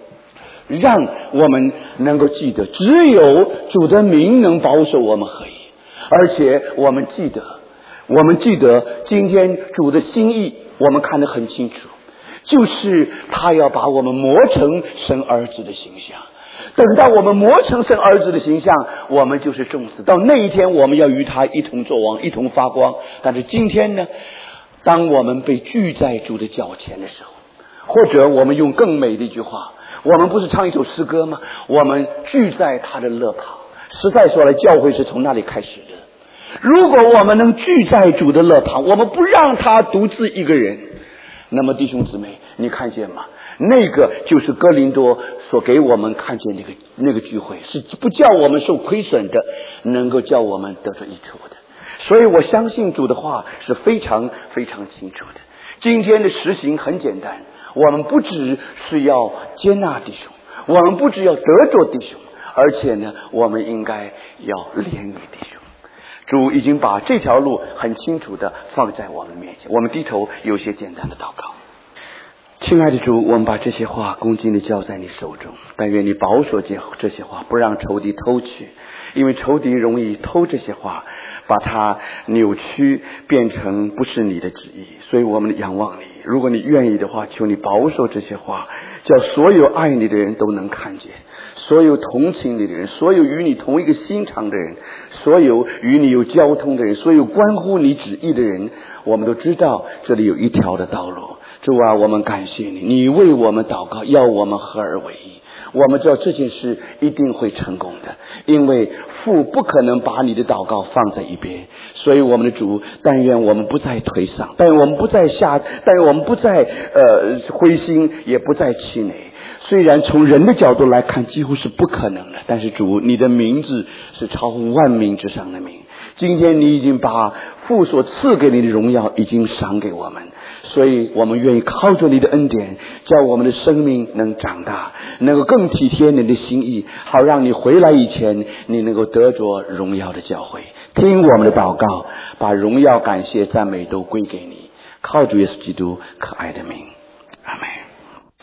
们能够记得，只有主的名能保守我们合一，而且我们记得今天主的心意，我们看得很清楚，就是他要把我们磨成神儿子的形象。等到我们磨成神儿子的形象，我们就是众子，到那一天我们要与他一同作王，一同发光。但是今天呢，当我们被聚在主的脚前的时候，或者我们用更美的一句话，我们不是唱一首诗歌吗？我们聚在他的乐旁。实在说来，教会是从那里开始的。如果我们能聚在主的乐旁，我们不让他独自一个人，那么弟兄姊妹，你看见吗？那个就是哥林多所给我们看见那个聚会，是不叫我们受亏损的，能够叫我们得着益处的。所以我相信主的话是非常非常清楚的。今天的实行很简单，我们不只是要接纳弟兄，我们不只要得着弟兄，而且呢，我们应该要怜悯弟兄。主已经把这条路很清楚的放在我们面前，我们低头有些简单的祷告。亲爱的主，我们把这些话恭敬地交在你手中，但愿你保守这些话，不让仇敌偷去，因为仇敌容易偷这些话，把它扭曲变成不是你的旨意。所以我们仰望你，如果你愿意的话，求你保守这些话，叫所有爱你的人都能看见，所有同情你的人，所有与你同一个心肠的人，所有与你有交通的人，所有关乎你旨意的人，我们都知道这里有一条的道路。主啊，我们感谢你，你为我们祷告，要我们合而为一。我们知道这件事一定会成功的，因为父不可能把你的祷告放在一边。所以我们的主，但愿我们不再颓丧，但愿我们不再灰心，也不再气馁。虽然从人的角度来看几乎是不可能的，但是主，你的名字是超乎万名之上的名。今天你已经把父所赐给你的荣耀已经赏给我们，所以我们愿意靠着你的恩典，叫我们的生命能长大，能够更体贴你的心意，好让你回来以前，你能够得着荣耀的教诲。听我们的祷告，把荣耀、感谢、赞美都归给你，靠主耶稣基督可爱的名。